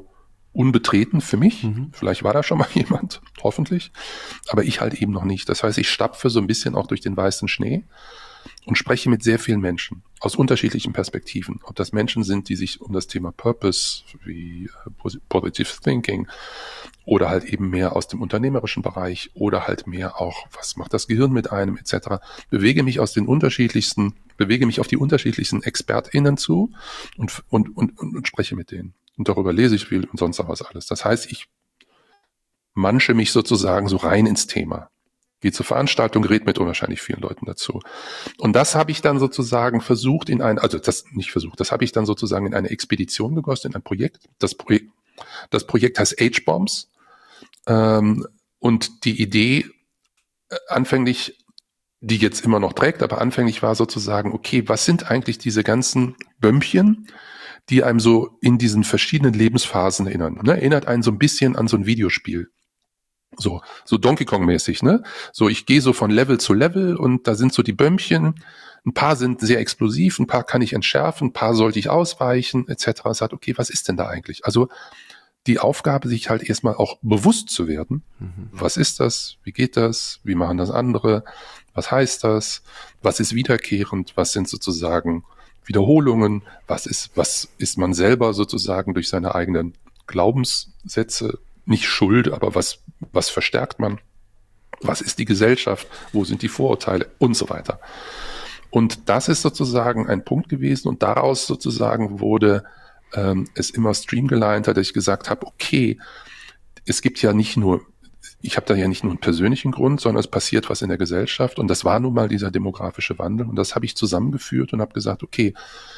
unbetreten für mich. Mhm. Vielleicht war da schon mal jemand, hoffentlich. Aber ich halt eben noch nicht. Das heißt, ich stapfe so ein bisschen auch durch den weißen Schnee und spreche mit sehr vielen Menschen aus unterschiedlichen Perspektiven. Ob das Menschen sind, die sich um das Thema Purpose, wie Positive Thinking oder halt eben mehr aus dem unternehmerischen Bereich oder halt mehr auch, was macht das Gehirn mit einem et cetera. Bewege mich aus den unterschiedlichsten, bewege mich auf die unterschiedlichsten ExpertInnen zu und, und, und, und, und spreche mit denen. Und darüber lese ich viel und sonst auch was alles. Das heißt, ich manche mich sozusagen so rein ins Thema. Gehe zur Veranstaltung, rede mit unwahrscheinlich vielen Leuten dazu. Und das habe ich dann sozusagen versucht in ein, also das nicht versucht, das habe ich dann sozusagen in eine Expedition gegossen, in ein Projekt. Das Projekt, das Projekt heißt H-Bombs. Ähm, und die Idee äh, anfänglich, die jetzt immer noch trägt, aber anfänglich war sozusagen, okay, was sind eigentlich diese ganzen Bömmchen, die einem so in diesen verschiedenen Lebensphasen erinnern. Ne? Erinnert einen so ein bisschen an so ein Videospiel. So, so Donkey Kong-mäßig, ne? So, ich gehe so von Level zu Level und da sind so die Bömmchen. Ein paar sind sehr explosiv, ein paar kann ich entschärfen, ein paar sollte ich ausweichen, et cetera. Es sagt, okay, was ist denn da eigentlich? Also die Aufgabe, sich halt erstmal auch bewusst zu werden. Mhm. Was ist das? Wie geht das? Wie machen das andere? Was heißt das? Was ist wiederkehrend? Was sind sozusagen Wiederholungen? Was ist, was ist man selber sozusagen durch seine eigenen Glaubenssätze nicht schuld, aber was, was verstärkt man? Was ist die Gesellschaft? Wo sind die Vorurteile? Und so weiter. Und das ist sozusagen ein Punkt gewesen und daraus sozusagen wurde ähm, es immer streamgeliner, dass ich gesagt habe, okay, es gibt ja nicht nur, ich habe da ja nicht nur einen persönlichen Grund, sondern es passiert was in der Gesellschaft und das war nun mal dieser demografische Wandel und das habe ich zusammengeführt und habe gesagt, okay,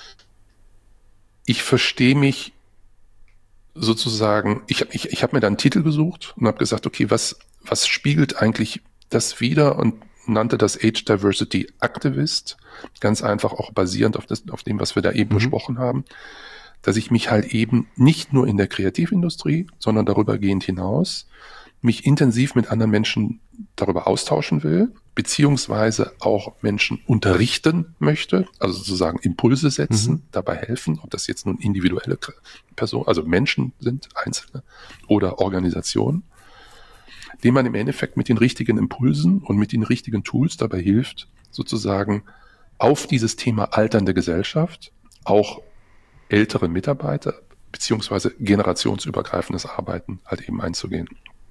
ich verstehe mich sozusagen, ich, ich, ich habe mir da einen Titel gesucht und habe gesagt, okay, was, was spiegelt eigentlich das wider und nannte das Age Diversity Activist, ganz einfach auch basierend auf, das, auf dem, was wir da eben mhm. besprochen haben, dass ich mich halt eben nicht nur in der Kreativindustrie, sondern darübergehend hinaus mich intensiv mit anderen Menschen darüber austauschen will, beziehungsweise auch Menschen unterrichten möchte, also sozusagen Impulse setzen, mhm. dabei helfen, ob das jetzt nun individuelle Personen, also Menschen sind, Einzelne oder Organisationen, denen man im Endeffekt mit den richtigen Impulsen und mit den richtigen Tools dabei hilft, sozusagen auf dieses Thema alternde Gesellschaft, auch ältere Mitarbeiter, beziehungsweise generationsübergreifendes Arbeiten halt eben einzugehen.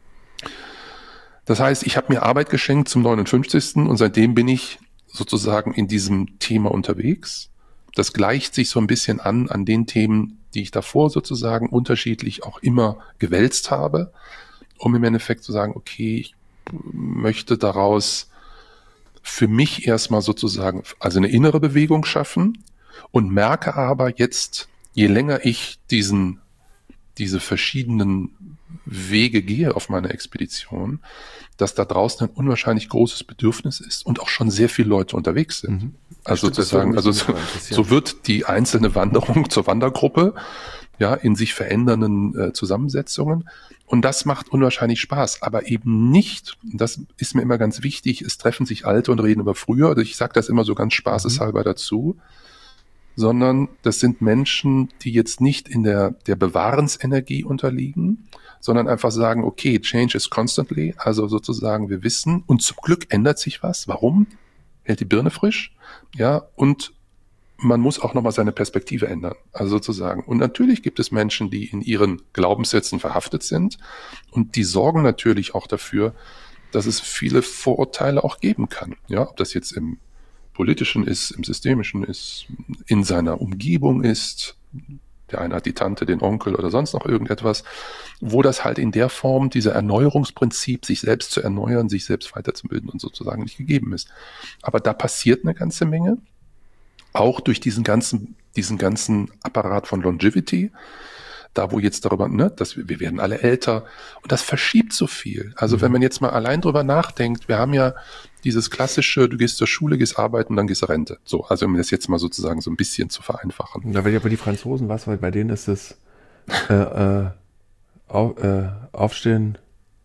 Das heißt, ich habe mir Arbeit geschenkt zum neunundfünfzigsten und seitdem bin ich sozusagen in diesem Thema unterwegs. Das gleicht sich so ein bisschen an an den Themen, die ich davor sozusagen unterschiedlich auch immer gewälzt habe, um im Endeffekt zu sagen, okay, ich möchte daraus für mich erstmal sozusagen also eine innere Bewegung schaffen und merke aber jetzt, je länger ich diesen diese verschiedenen Wege gehe auf meiner Expedition, dass da draußen ein unwahrscheinlich großes Bedürfnis ist und auch schon sehr viele Leute unterwegs sind. Mhm. Also Stimmt, sozusagen, also so, so wird die einzelne Wanderung zur Wandergruppe, ja, in sich verändernden äh, Zusammensetzungen. Und das macht unwahrscheinlich Spaß, aber eben nicht, das ist mir immer ganz wichtig, es treffen sich Alte und reden über früher, also ich sage das immer so ganz spaßeshalber mhm. dazu, sondern das sind Menschen, die jetzt nicht in der, der Bewahrensenergie unterliegen, sondern einfach sagen, okay, change is constantly, also sozusagen wir wissen und zum Glück ändert sich was. Warum? Hält die Birne frisch, ja, und man muss auch nochmal seine Perspektive ändern, also sozusagen. Und natürlich gibt es Menschen, die in ihren Glaubenssätzen verhaftet sind und die sorgen natürlich auch dafür, dass es viele Vorurteile auch geben kann, ja, ob das jetzt im Politischen ist, im Systemischen ist, in seiner Umgebung ist, der eine hat die Tante, den Onkel oder sonst noch irgendetwas, wo das halt in der Form, dieser Erneuerungsprinzip, sich selbst zu erneuern, sich selbst weiterzubilden und sozusagen nicht gegeben ist. Aber da passiert eine ganze Menge, auch durch diesen ganzen, diesen ganzen Apparat von Longevity, da wo jetzt darüber, ne, dass wir, wir werden alle älter und das verschiebt so viel. Also mhm. wenn man jetzt mal allein drüber nachdenkt, wir haben ja dieses klassische, du gehst zur Schule, gehst arbeiten und dann gehst du Rente. So, also um das jetzt mal sozusagen so ein bisschen zu vereinfachen. Da will aber die Franzosen was, weil bei denen ist es äh, äh, auf, äh, Aufstehen,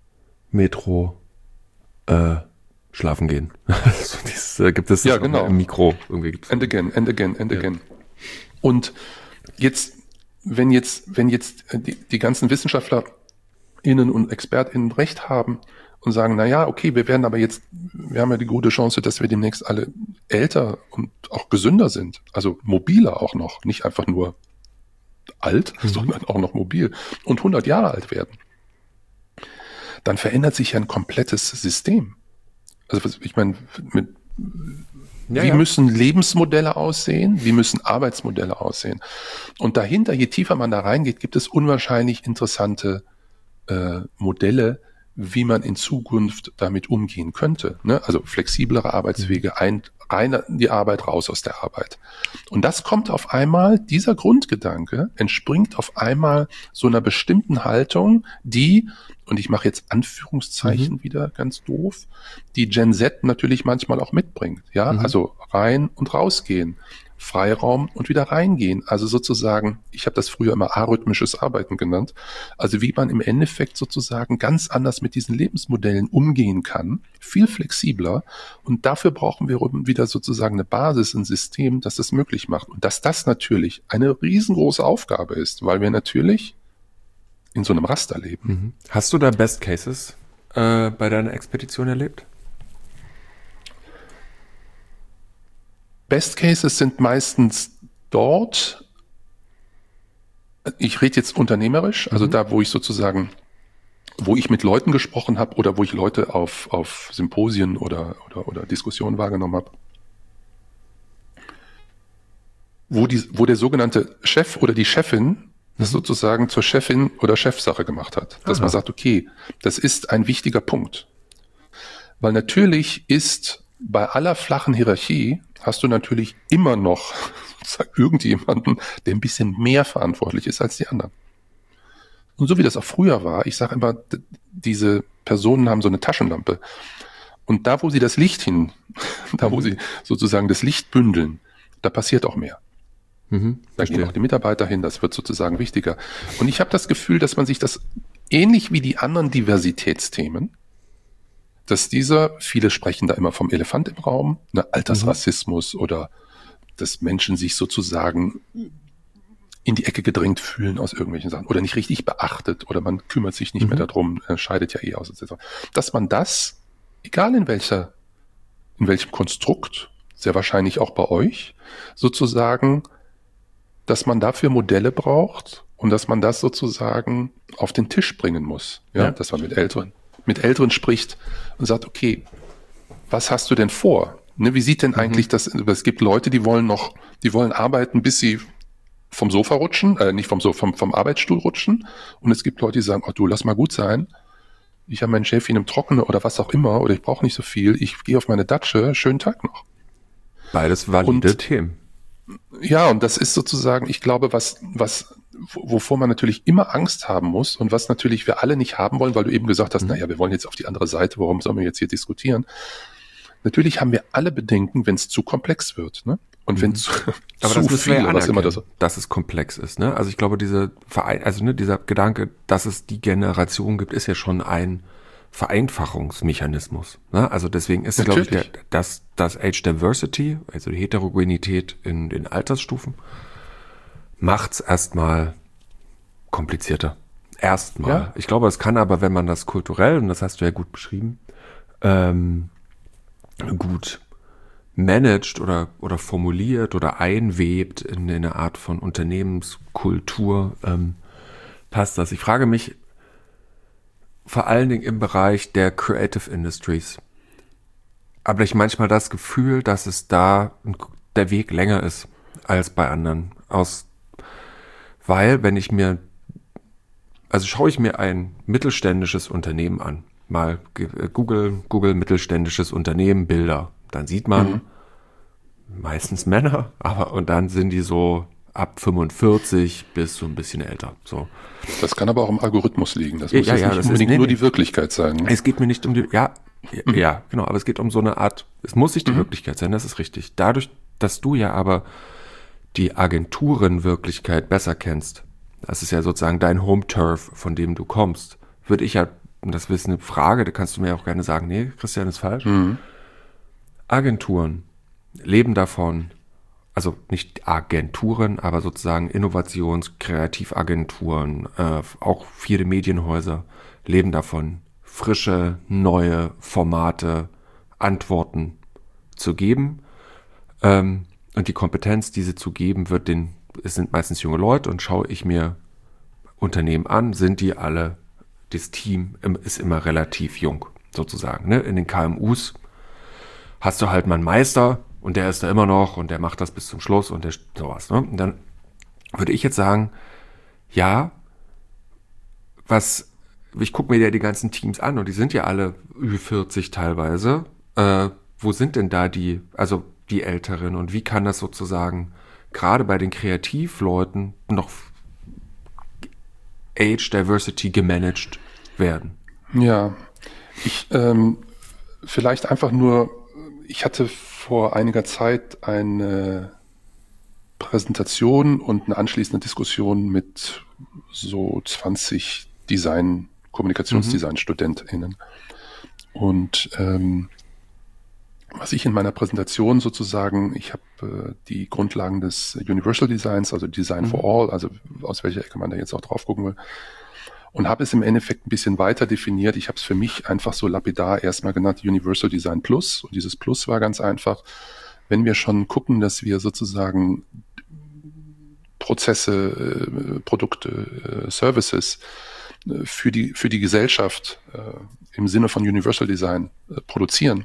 Metro, äh, schlafen gehen. so dieses, äh, gibt es ja, genau. im Mikro irgendwie. Gibt's and again, and again, and ja. again. Und jetzt wenn jetzt, wenn jetzt die, die ganzen WissenschaftlerInnen und ExpertInnen recht haben und sagen, na ja, okay, wir werden aber jetzt, wir haben ja die gute Chance, dass wir demnächst alle älter und auch gesünder sind, also mobiler auch noch, nicht einfach nur alt, mhm. sondern auch noch mobil und hundert Jahre alt werden, dann verändert sich ja ein komplettes System. Also ich meine, mit Ja, wie ja. müssen Lebensmodelle aussehen? Wie müssen Arbeitsmodelle aussehen? Und dahinter, je tiefer man da reingeht, gibt es unwahrscheinlich interessante äh, Modelle, wie man in Zukunft damit umgehen könnte. Ne? Also flexiblere Arbeitswege, ein, rein in die Arbeit, raus aus der Arbeit. Und das kommt auf einmal, dieser Grundgedanke entspringt auf einmal so einer bestimmten Haltung, die, und ich mache jetzt Anführungszeichen mhm. wieder ganz doof, die Gen Z natürlich manchmal auch mitbringt. Ja, mhm. also rein und rausgehen, Freiraum und wieder reingehen. Also sozusagen, ich habe das früher immer arrhythmisches Arbeiten genannt, also wie man im Endeffekt sozusagen ganz anders mit diesen Lebensmodellen umgehen kann, viel flexibler. Und dafür brauchen wir wieder sozusagen eine Basis, ein System, das das möglich macht. Und dass das natürlich eine riesengroße Aufgabe ist, weil wir natürlich in so einem Raster leben. Mhm. Hast du da Best Cases äh, bei deiner Expedition erlebt? Best Cases sind meistens dort, ich rede jetzt unternehmerisch, also mhm. da, wo ich sozusagen, wo ich mit Leuten gesprochen habe oder wo ich Leute auf, auf Symposien oder, oder, oder Diskussionen wahrgenommen habe, wo, die, wo der sogenannte Chef oder die Chefin das sozusagen zur Chefin oder Chefsache gemacht hat. Dass Aha. man sagt, okay, das ist ein wichtiger Punkt. Weil natürlich ist bei aller flachen Hierarchie hast du natürlich immer noch irgendjemanden, der ein bisschen mehr verantwortlich ist als die anderen. Und so wie das auch früher war, ich sage immer, d- diese Personen haben so eine Taschenlampe. Und da, wo sie das Licht hin, da, wo sie sozusagen das Licht bündeln, da passiert auch mehr. Mhm, da gehen auch die Mitarbeiter hin, das wird sozusagen wichtiger. Und ich habe das Gefühl, dass man sich das ähnlich wie die anderen Diversitätsthemen, dass dieser, viele sprechen da immer vom Elefant im Raum, ne, Altersrassismus mhm. oder dass Menschen sich sozusagen in die Ecke gedrängt fühlen aus irgendwelchen Sachen oder nicht richtig beachtet oder man kümmert sich nicht mhm. mehr darum, äh, scheidet ja eh aus, et cetera. Dass man das, egal in welcher, in welchem Konstrukt, sehr wahrscheinlich auch bei euch, sozusagen, dass man dafür Modelle braucht und dass man das sozusagen auf den Tisch bringen muss. Ja, ja. Dass man mit Älteren, mit Älteren spricht und sagt, okay, was hast du denn vor? Ne, wie sieht denn mhm. eigentlich das, es gibt Leute, die wollen noch, die wollen arbeiten, bis sie vom Sofa rutschen, äh, nicht vom Sofa, vom, vom Arbeitsstuhl rutschen. Und es gibt Leute, die sagen, oh du, lass mal gut sein. Ich habe meinen Chef in einem Trockenen oder was auch immer, oder ich brauche nicht so viel. Ich gehe auf meine Datsche, schönen Tag noch. Beides valide und, Themen. Ja, und das ist sozusagen, ich glaube, was, was, wovor man natürlich immer Angst haben muss und was natürlich wir alle nicht haben wollen, weil du eben gesagt hast, mhm. naja, wir wollen jetzt auf die andere Seite, warum sollen wir jetzt hier diskutieren? Natürlich haben wir alle Bedenken, wenn es zu komplex wird, ne? Und wenn mhm. zu, aber zu das viel, ja was immer das, dass es komplex ist, ne? Also ich glaube, diese Verein, also ne, dieser Gedanke, dass es die Generation gibt, ist ja schon ein Vereinfachungsmechanismus, ne? Also deswegen ist, glaube ich, der, das, das Age Diversity, also die Heterogenität in den Altersstufen, macht's erstmal komplizierter. Erstmal. Ja. Ich glaube, es kann aber, wenn man das kulturell, und das hast du ja gut beschrieben, ähm, gut managt oder oder formuliert oder einwebt in eine Art von Unternehmenskultur, ähm, passt das. Ich frage mich vor allen Dingen im Bereich der Creative Industries, aber ich manchmal das Gefühl, dass es da der Weg länger ist als bei anderen. Aus, weil wenn ich mir, also schaue ich mir ein mittelständisches Unternehmen an, mal Google, Google mittelständisches Unternehmen, Bilder. Dann sieht man mhm. meistens Männer, aber und dann sind die so ab fünfundvierzig bis so ein bisschen älter. So. Das kann aber auch im Algorithmus liegen. Das muss ja, jetzt ja, nicht das unbedingt ist, nee, nur nee. die Wirklichkeit sein. Es geht mir nicht um die, ja, mhm. ja, genau, aber es geht um so eine Art, es muss nicht die mhm. Wirklichkeit sein, das ist richtig. Dadurch, dass du ja aber die Agenturenwirklichkeit besser kennst, das ist ja sozusagen dein Home-Turf, von dem du kommst, würde ich ja, und das ist eine Frage, da kannst du mir auch gerne sagen, nee, Christian ist falsch. Mhm. Agenturen leben davon, also nicht Agenturen, aber sozusagen Innovations-, Kreativagenturen, äh, auch viele Medienhäuser leben davon, frische, neue Formate, Antworten zu geben. Ähm, und die Kompetenz, diese zu geben, wird den, es sind meistens junge Leute, und schaue ich mir Unternehmen an, sind die alle, das Team ist immer relativ jung, sozusagen. Ne? In den K M Us hast du halt mal einen Meister, und der ist da immer noch und der macht das bis zum Schluss und der sowas. Ne? Und dann würde ich jetzt sagen, ja, was, ich gucke mir ja die ganzen Teams an und die sind ja alle über vierzig teilweise. Äh, wo sind denn da die, also die Älteren, und wie kann das sozusagen gerade bei den Kreativleuten noch Age Diversity gemanagt werden? Ja, ich ähm, vielleicht einfach nur, ich hatte vor einiger Zeit eine Präsentation und eine anschließende Diskussion mit so zwanzig Design, Kommunikationsdesign-StudentInnen. Und ähm, was ich in meiner Präsentation sozusagen, ich habe äh, die Grundlagen des Universal Designs, also Design mhm. for All, also aus welcher Ecke man da jetzt auch drauf gucken will, und habe es im Endeffekt ein bisschen weiter definiert. Ich habe es für mich einfach so lapidar erstmal genannt Universal Design Plus. Und dieses Plus war ganz einfach, wenn wir schon gucken, dass wir sozusagen Prozesse, äh, Produkte, äh, Services äh, für die, für die Gesellschaft äh, im Sinne von Universal Design äh, produzieren.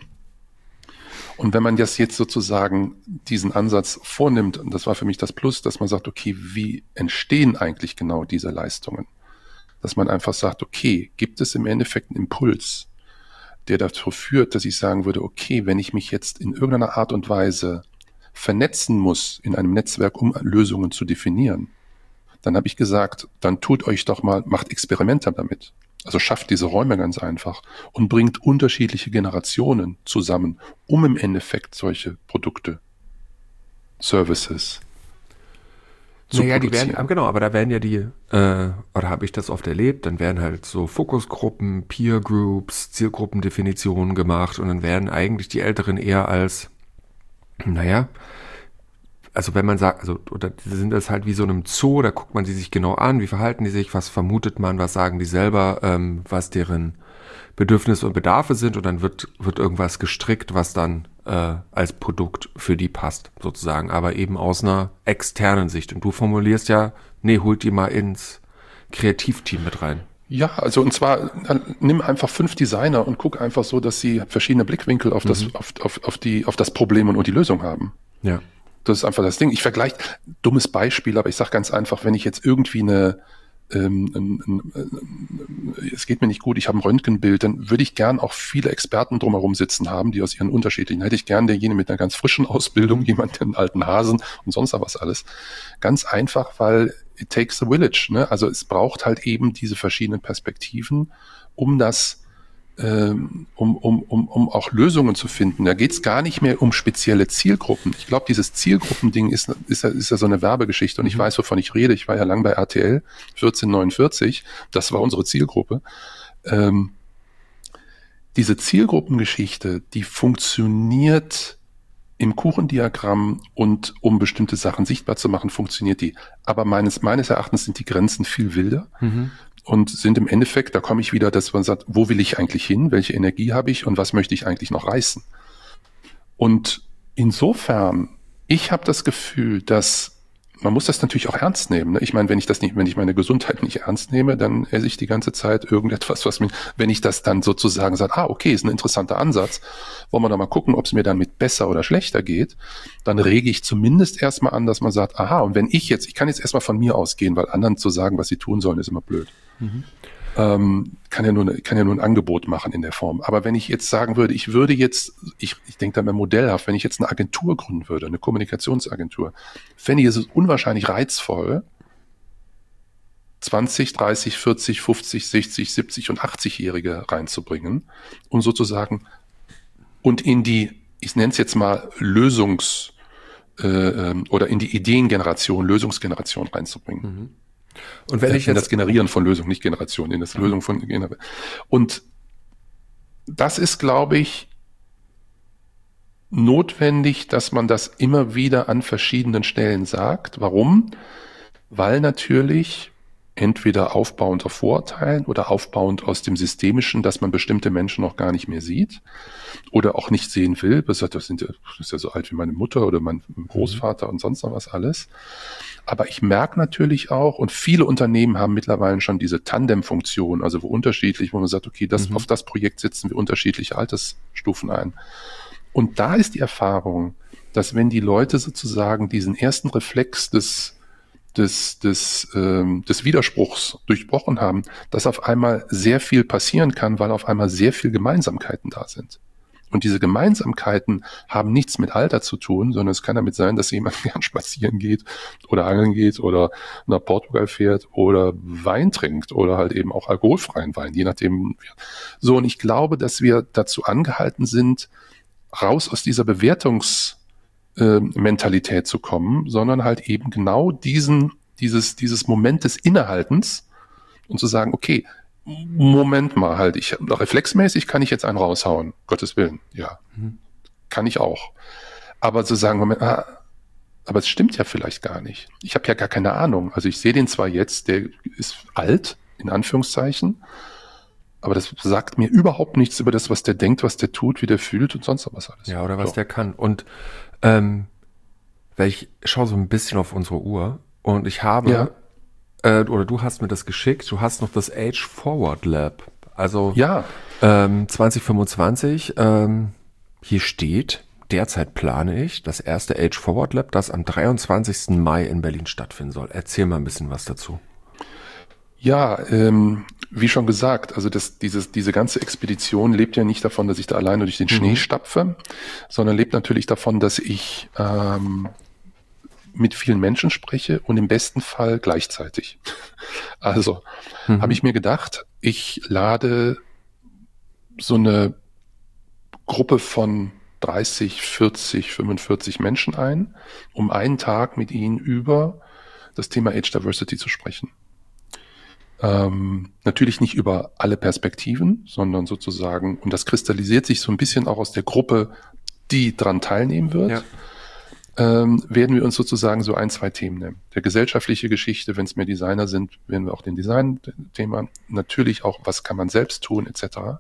Und wenn man das jetzt sozusagen diesen Ansatz vornimmt, und das war für mich das Plus, dass man sagt, okay, wie entstehen eigentlich genau diese Leistungen? Dass man einfach sagt, okay, gibt es im Endeffekt einen Impuls, der dazu führt, dass ich sagen würde, okay, wenn ich mich jetzt in irgendeiner Art und Weise vernetzen muss in einem Netzwerk, um Lösungen zu definieren, dann habe ich gesagt, dann tut euch doch mal, macht Experimente damit. Also schafft diese Räume ganz einfach und bringt unterschiedliche Generationen zusammen, um im Endeffekt solche Produkte, Services zu naja, produzieren. Die werden, genau, aber da werden ja die, äh, oder habe ich das oft erlebt, dann werden halt so Fokusgruppen, Peer Groups, Zielgruppendefinitionen gemacht, und dann werden eigentlich die Älteren eher als, naja, also wenn man sagt, also oder die sind das halt wie so einem Zoo, da guckt man sie sich genau an, wie verhalten die sich, was vermutet man, was sagen die selber, ähm, was deren Bedürfnisse und Bedarfe sind, und dann wird wird irgendwas gestrickt, was dann äh, als Produkt für die passt, sozusagen, aber eben aus einer externen Sicht. Und du formulierst ja, nee, holt die mal ins Kreativteam mit rein. Ja, also und zwar nimm einfach fünf Designer und guck einfach so, dass sie verschiedene Blickwinkel auf das, mhm. auf, auf, auf die, auf das Problem und, und die Lösung haben. Ja. Das ist einfach das Ding. Ich vergleiche, dummes Beispiel, aber ich sage ganz einfach, wenn ich jetzt irgendwie eine, ähm, ein, ein, ein, es geht mir nicht gut, ich habe ein Röntgenbild, dann würde ich gern auch viele Experten drumherum sitzen haben, die aus ihren unterschiedlichen, hätte ich gern derjenige mit einer ganz frischen Ausbildung, jemand, einen alten Hasen und sonst was alles. Ganz einfach, weil it takes a village, ne? Also es braucht halt eben diese verschiedenen Perspektiven, um das Um, um, um, um auch Lösungen zu finden. Da geht es gar nicht mehr um spezielle Zielgruppen. Ich glaube, dieses Zielgruppending ist, ist, ist ja so eine Werbegeschichte, und ich weiß, wovon ich rede. Ich war ja lang bei R T L, vierzehn neunundvierzig, das war unsere Zielgruppe. Ähm, diese Zielgruppengeschichte, die funktioniert im Kuchendiagramm, und um bestimmte Sachen sichtbar zu machen, funktioniert die. Aber meines, meines Erachtens sind die Grenzen viel wilder. Mhm. Und sind im Endeffekt, da komme ich wieder, dass man sagt, wo will ich eigentlich hin, welche Energie habe ich und was möchte ich eigentlich noch reißen? Und insofern, ich habe das Gefühl, dass man muss das natürlich auch ernst nehmen. Ne? Ich meine, wenn ich das nicht, wenn ich meine Gesundheit nicht ernst nehme, dann esse ich die ganze Zeit irgendetwas, was mir, wenn ich das dann sozusagen sage, ah, okay, ist ein interessanter Ansatz, wollen wir doch mal gucken, ob es mir damit besser oder schlechter geht, dann rege ich zumindest erstmal an, dass man sagt, aha, und wenn ich jetzt, ich kann jetzt erstmal von mir ausgehen, weil anderen zu sagen, was sie tun sollen, ist immer blöd. Mhm. Ähm, kann ja nur, kann ja nur ein Angebot machen in der Form. Aber wenn ich jetzt sagen würde, ich würde jetzt, ich, ich denke da mal modellhaft, wenn ich jetzt eine Agentur gründen würde, eine Kommunikationsagentur, fände ich es unwahrscheinlich reizvoll, zwanzig, dreißig, vierzig, fünfzig, sechzig, siebzig und achtzig-Jährige reinzubringen und sozusagen und in die, ich nenne es jetzt mal Lösungs- äh, oder in die Ideengeneration, Lösungsgeneration reinzubringen. Mhm. Und wenn ich in das Generieren von Lösungen, nicht Generation, in das Lösung von Generation. Und das ist, glaube ich, notwendig, dass man das immer wieder an verschiedenen Stellen sagt. Warum? Weil natürlich entweder aufbauend auf Vorurteilen oder aufbauend aus dem Systemischen, dass man bestimmte Menschen noch gar nicht mehr sieht oder auch nicht sehen will. Das sind ja, das ist ja so alt wie meine Mutter oder mein Großvater und sonst noch was alles. Aber ich merke natürlich auch, und viele Unternehmen haben mittlerweile schon diese Tandem-Funktion, also wo unterschiedlich, wo man sagt, okay, das, mhm. auf das Projekt setzen wir unterschiedliche Altersstufen ein. Und da ist die Erfahrung, dass wenn die Leute sozusagen diesen ersten Reflex des des, des, ähm, des Widerspruchs durchbrochen haben, dass auf einmal sehr viel passieren kann, weil auf einmal sehr viel Gemeinsamkeiten da sind. Und diese Gemeinsamkeiten haben nichts mit Alter zu tun, sondern es kann damit sein, dass jemand gern spazieren geht oder angeln geht oder nach Portugal fährt oder Wein trinkt oder halt eben auch alkoholfreien Wein, je nachdem. So, und ich glaube, dass wir dazu angehalten sind, raus aus dieser Bewertungs- Mentalität zu kommen, sondern halt eben genau diesen, dieses, dieses Moment des Innehaltens und zu sagen, okay, Moment mal halt, ich reflexmäßig kann ich jetzt einen raushauen, Gottes Willen, ja, mhm. kann ich auch. Aber zu sagen, Moment, ah, aber es stimmt ja vielleicht gar nicht. Ich habe ja gar keine Ahnung. Also ich sehe den zwar jetzt, der ist alt, in Anführungszeichen, aber das sagt mir überhaupt nichts über das, was der denkt, was der tut, wie der fühlt und sonst was alles. Ja, oder was so. der kann. Und ähm, weil ich schaue so ein bisschen auf unsere Uhr und ich habe, ja. äh, oder du hast mir das geschickt, du hast noch das Age Forward Lab. Also ja. ähm, zwanzig fünfundzwanzig, ähm, hier steht, derzeit plane ich das erste Age Forward Lab, das am dreiundzwanzigsten Mai in Berlin stattfinden soll. Erzähl mal ein bisschen was dazu. Ja, ähm, wie schon gesagt, also das, dieses, diese ganze Expedition lebt ja nicht davon, dass ich da alleine durch den mhm. Schnee stapfe, sondern lebt natürlich davon, dass ich ähm, mit vielen Menschen spreche und im besten Fall gleichzeitig. Also mhm. habe ich mir gedacht, ich lade so eine Gruppe von dreißig, vierzig, fünfundvierzig Menschen ein, um einen Tag mit ihnen über das Thema Age Diversity zu sprechen. Ähm, natürlich nicht über alle Perspektiven, sondern sozusagen, und das kristallisiert sich so ein bisschen auch aus der Gruppe, die dran teilnehmen wird, ja. ähm, werden wir uns sozusagen so ein, zwei Themen nehmen. Der gesellschaftliche Geschichte, wenn es mehr Designer sind, werden wir auch den Design-Thema, natürlich auch, was kann man selbst tun, et cetera.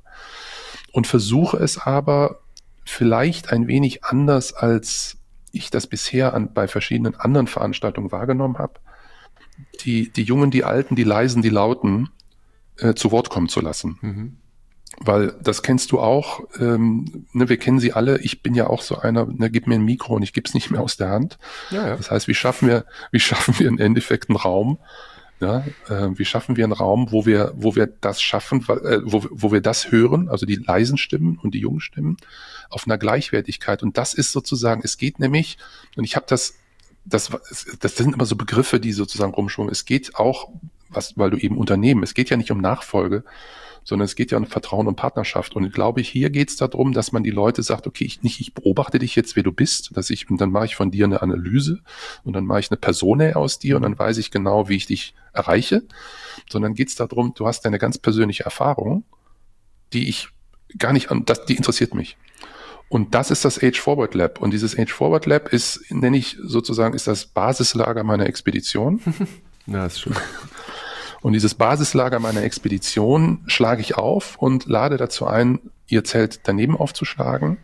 Und versuche es aber vielleicht ein wenig anders, als ich das bisher an, bei verschiedenen anderen Veranstaltungen wahrgenommen habe, die, die Jungen, die Alten, die Leisen, die Lauten äh, zu Wort kommen zu lassen. Mhm. Weil das kennst du auch, ähm, ne, wir kennen sie alle, ich bin ja auch so einer, ne, gib mir ein Mikro und ich gib's nicht mehr aus der Hand. Ja, ja. Das heißt, wie schaffen wir, wie schaffen wir im Endeffekt einen Raum, ja, äh, wie schaffen wir einen Raum, wo wir, wo wir das schaffen, äh, wo, wo wir das hören, also die leisen Stimmen und die jungen Stimmen, auf einer Gleichwertigkeit. Und das ist sozusagen, es geht nämlich, und ich habe das, das, das sind immer so Begriffe, die sozusagen rumschwimmen. Es geht auch, was, weil du eben Unternehmen, es geht ja nicht um Nachfolge, sondern es geht ja um Vertrauen und Partnerschaft. Und glaube ich, hier geht es darum, dass man die Leute sagt, okay, ich nicht, ich beobachte dich jetzt, wer du bist, dass ich, und dann mache ich von dir eine Analyse und dann mache ich eine Persona aus dir und dann weiß ich genau, wie ich dich erreiche, sondern geht es darum, du hast deine ganz persönliche Erfahrung, die ich gar nicht an, das, die interessiert mich. Und das ist das Age Forward Lab. Und dieses Age Forward Lab ist, nenne ich sozusagen, ist das Basislager meiner Expedition. Ja, ist schön. Und dieses Basislager meiner Expedition schlage ich auf und lade dazu ein, ihr Zelt daneben aufzuschlagen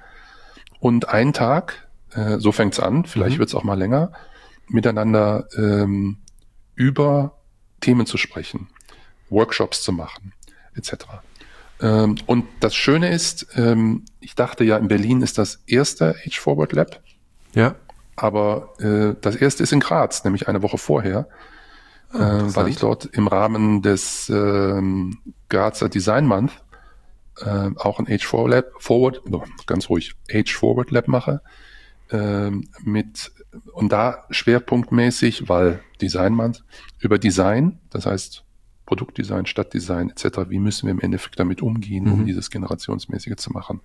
und einen Tag, äh, so fängt's an, vielleicht mhm. wird's auch mal länger, miteinander ähm, über Themen zu sprechen, Workshops zu machen, et cetera. Ähm, und das Schöne ist, ähm, ich dachte ja, in Berlin ist das erste Age Forward Lab. Ja. Aber äh, das erste ist in Graz, nämlich eine Woche vorher. Oh, äh, weil ich dort im Rahmen des ähm, Grazer Design Month äh, auch ein Age Forward Lab, Forward, oh, ganz ruhig, Age Forward Lab mache, äh, mit, und da schwerpunktmäßig, weil Design Month, über Design, das heißt Produktdesign, Stadtdesign et cetera, wie müssen wir im Endeffekt damit umgehen, mhm. um dieses Generationsmäßige zu machen.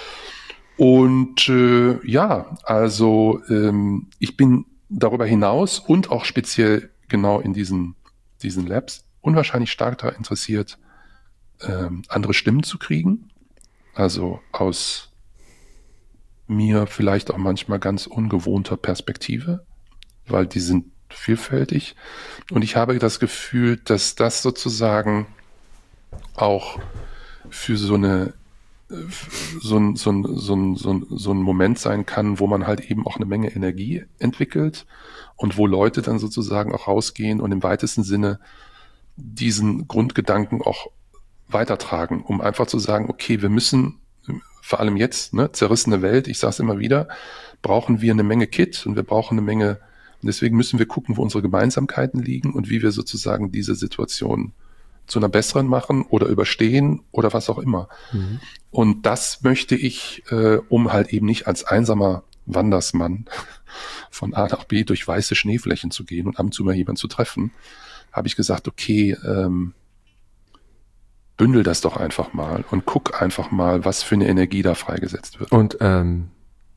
Und äh, ja, also ähm, ich bin darüber hinaus und auch speziell genau in diesen, diesen Labs unwahrscheinlich stark daran interessiert, ähm, andere Stimmen zu kriegen. Also aus mir vielleicht auch manchmal ganz ungewohnter Perspektive, weil die sind vielfältig. Und ich habe das Gefühl, dass das sozusagen auch für so eine so ein, so ein, so ein, so ein, so ein Moment sein kann, wo man halt eben auch eine Menge Energie entwickelt und wo Leute dann sozusagen auch rausgehen und im weitesten Sinne diesen Grundgedanken auch weitertragen, um einfach zu sagen, okay, wir müssen, vor allem jetzt, ne, zerrissene Welt, ich sage es immer wieder, brauchen wir eine Menge Kit und wir brauchen eine Menge, und deswegen müssen wir gucken, wo unsere Gemeinsamkeiten liegen und wie wir sozusagen diese Situation zu einer besseren machen oder überstehen oder was auch immer. Mhm. Und das möchte ich, äh, um halt eben nicht als einsamer Wandersmann von A nach B durch weiße Schneeflächen zu gehen und ab und zu mal jemanden zu treffen, habe ich gesagt, okay, ähm, bündel das doch einfach mal und guck einfach mal, was für eine Energie da freigesetzt wird. Und ähm,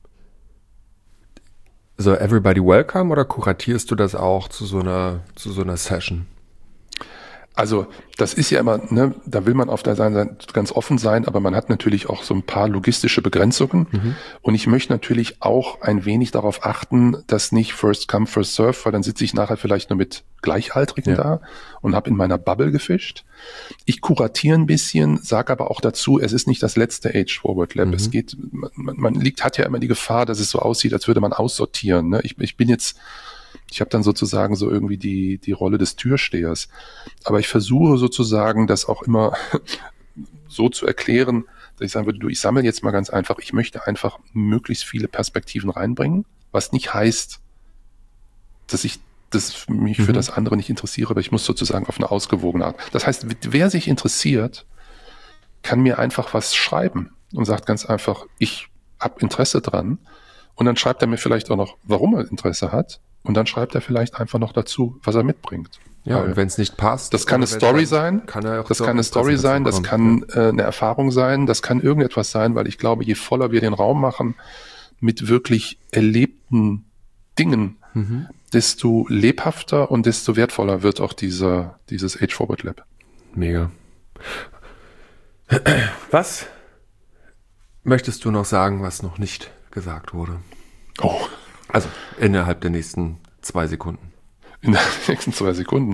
so everybody welcome oder kuratierst du das auch zu so einer zu so einer Session? Also das ist ja immer, ne, da will man auf der Seite ganz offen sein, aber man hat natürlich auch so ein paar logistische Begrenzungen. Mhm. Und ich möchte natürlich auch ein wenig darauf achten, dass nicht first come, first serve, weil dann sitze ich nachher vielleicht nur mit Gleichaltrigen ja. da und habe in meiner Bubble gefischt. Ich kuratiere ein bisschen, sage aber auch dazu, es ist nicht das letzte Age Forward Lab. Mhm. Es geht, man, man liegt, hat ja immer die Gefahr, dass es so aussieht, als würde man aussortieren. Ne? Ich, ich bin jetzt Ich habe dann sozusagen so irgendwie die, die Rolle des Türstehers. Aber ich versuche sozusagen, das auch immer so zu erklären, dass ich sagen würde, du, ich sammle jetzt mal ganz einfach, ich möchte einfach möglichst viele Perspektiven reinbringen, was nicht heißt, dass ich das mich mhm. für das andere nicht interessiere, aber ich muss sozusagen auf eine ausgewogene Art. Das heißt, wer sich interessiert, kann mir einfach was schreiben und sagt ganz einfach, ich habe Interesse dran. Und dann schreibt er mir vielleicht auch noch, warum er Interesse hat. Und dann schreibt er vielleicht einfach noch dazu, was er mitbringt. Ja, und wenn es nicht passt. Das kann eine Story sein. Kann er auch das kann eine Story sein. Das kann äh, eine Erfahrung sein. Das kann irgendetwas sein, weil ich glaube, je voller wir den Raum machen mit wirklich erlebten Dingen, mhm. desto lebhafter und desto wertvoller wird auch dieser, dieses Age Forward Lab. Mega. Was möchtest du noch sagen, was noch nicht gesagt wurde? Oh. Also innerhalb der nächsten zwei Sekunden. In den nächsten zwei Sekunden.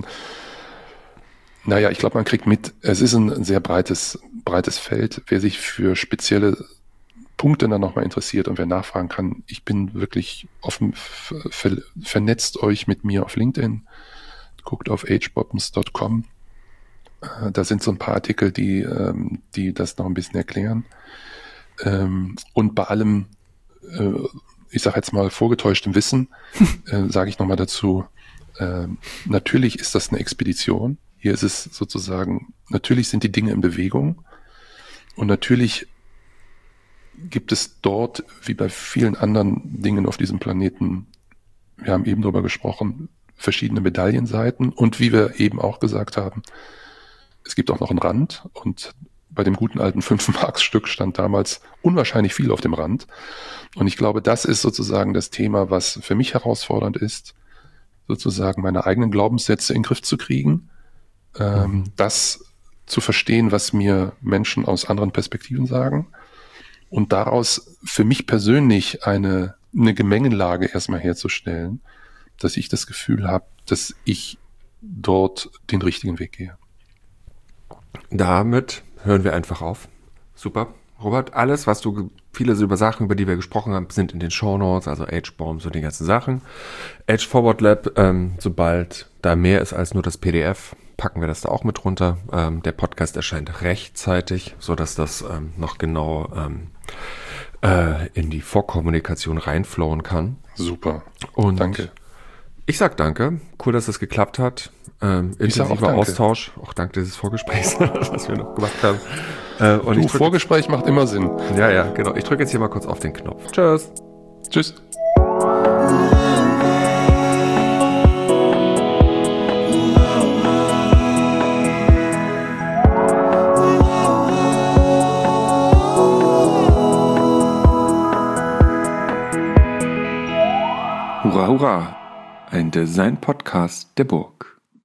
Naja, ich glaube, man kriegt mit, es ist ein sehr breites, breites Feld. Wer sich für spezielle Punkte dann nochmal interessiert und wer nachfragen kann, ich bin wirklich offen, ver, vernetzt euch mit mir auf LinkedIn, guckt auf agebobbens Punkt com. Da sind so ein paar Artikel, die, die das noch ein bisschen erklären. Und bei allem, ich sage jetzt mal vorgetäuschtem Wissen, äh, sage ich nochmal dazu, äh, natürlich ist das eine Expedition. Hier ist es sozusagen, natürlich sind die Dinge in Bewegung und natürlich gibt es dort, wie bei vielen anderen Dingen auf diesem Planeten, wir haben eben darüber gesprochen, verschiedene Medaillenseiten und wie wir eben auch gesagt haben, es gibt auch noch einen Rand und bei dem guten alten fünf-Marks-Stück stand damals unwahrscheinlich viel auf dem Rand. Und ich glaube, das ist sozusagen das Thema, was für mich herausfordernd ist, sozusagen meine eigenen Glaubenssätze in den Griff zu kriegen, ähm, mhm. das zu verstehen, was mir Menschen aus anderen Perspektiven sagen und daraus für mich persönlich eine, eine Gemengenlage erstmal herzustellen, dass ich das Gefühl habe, dass ich dort den richtigen Weg gehe. Damit hören wir einfach auf. Super. Robert, alles, was du, viele über Sachen, über die wir gesprochen haben, sind in den Shownotes, also H-Bombs und die ganzen Sachen. Age Forward Lab, ähm, sobald da mehr ist als nur das P D F, packen wir das da auch mit runter. Ähm, der Podcast erscheint rechtzeitig, sodass das ähm, noch genau ähm, äh, in die Vorkommunikation reinflowen kann. Super. Und danke. Ich sag danke. Cool, dass es geklappt hat. Ähm, intensiver auch Austausch. Auch dank dieses Vorgesprächs, was wir noch gemacht haben. Äh, und du, ich Vorgespräch macht immer Sinn. Ja, ja, genau. Ich drücke jetzt hier mal kurz auf den Knopf. Tschüss. Tschüss. Hurra, hurra. Ein Design-Podcast der Burg.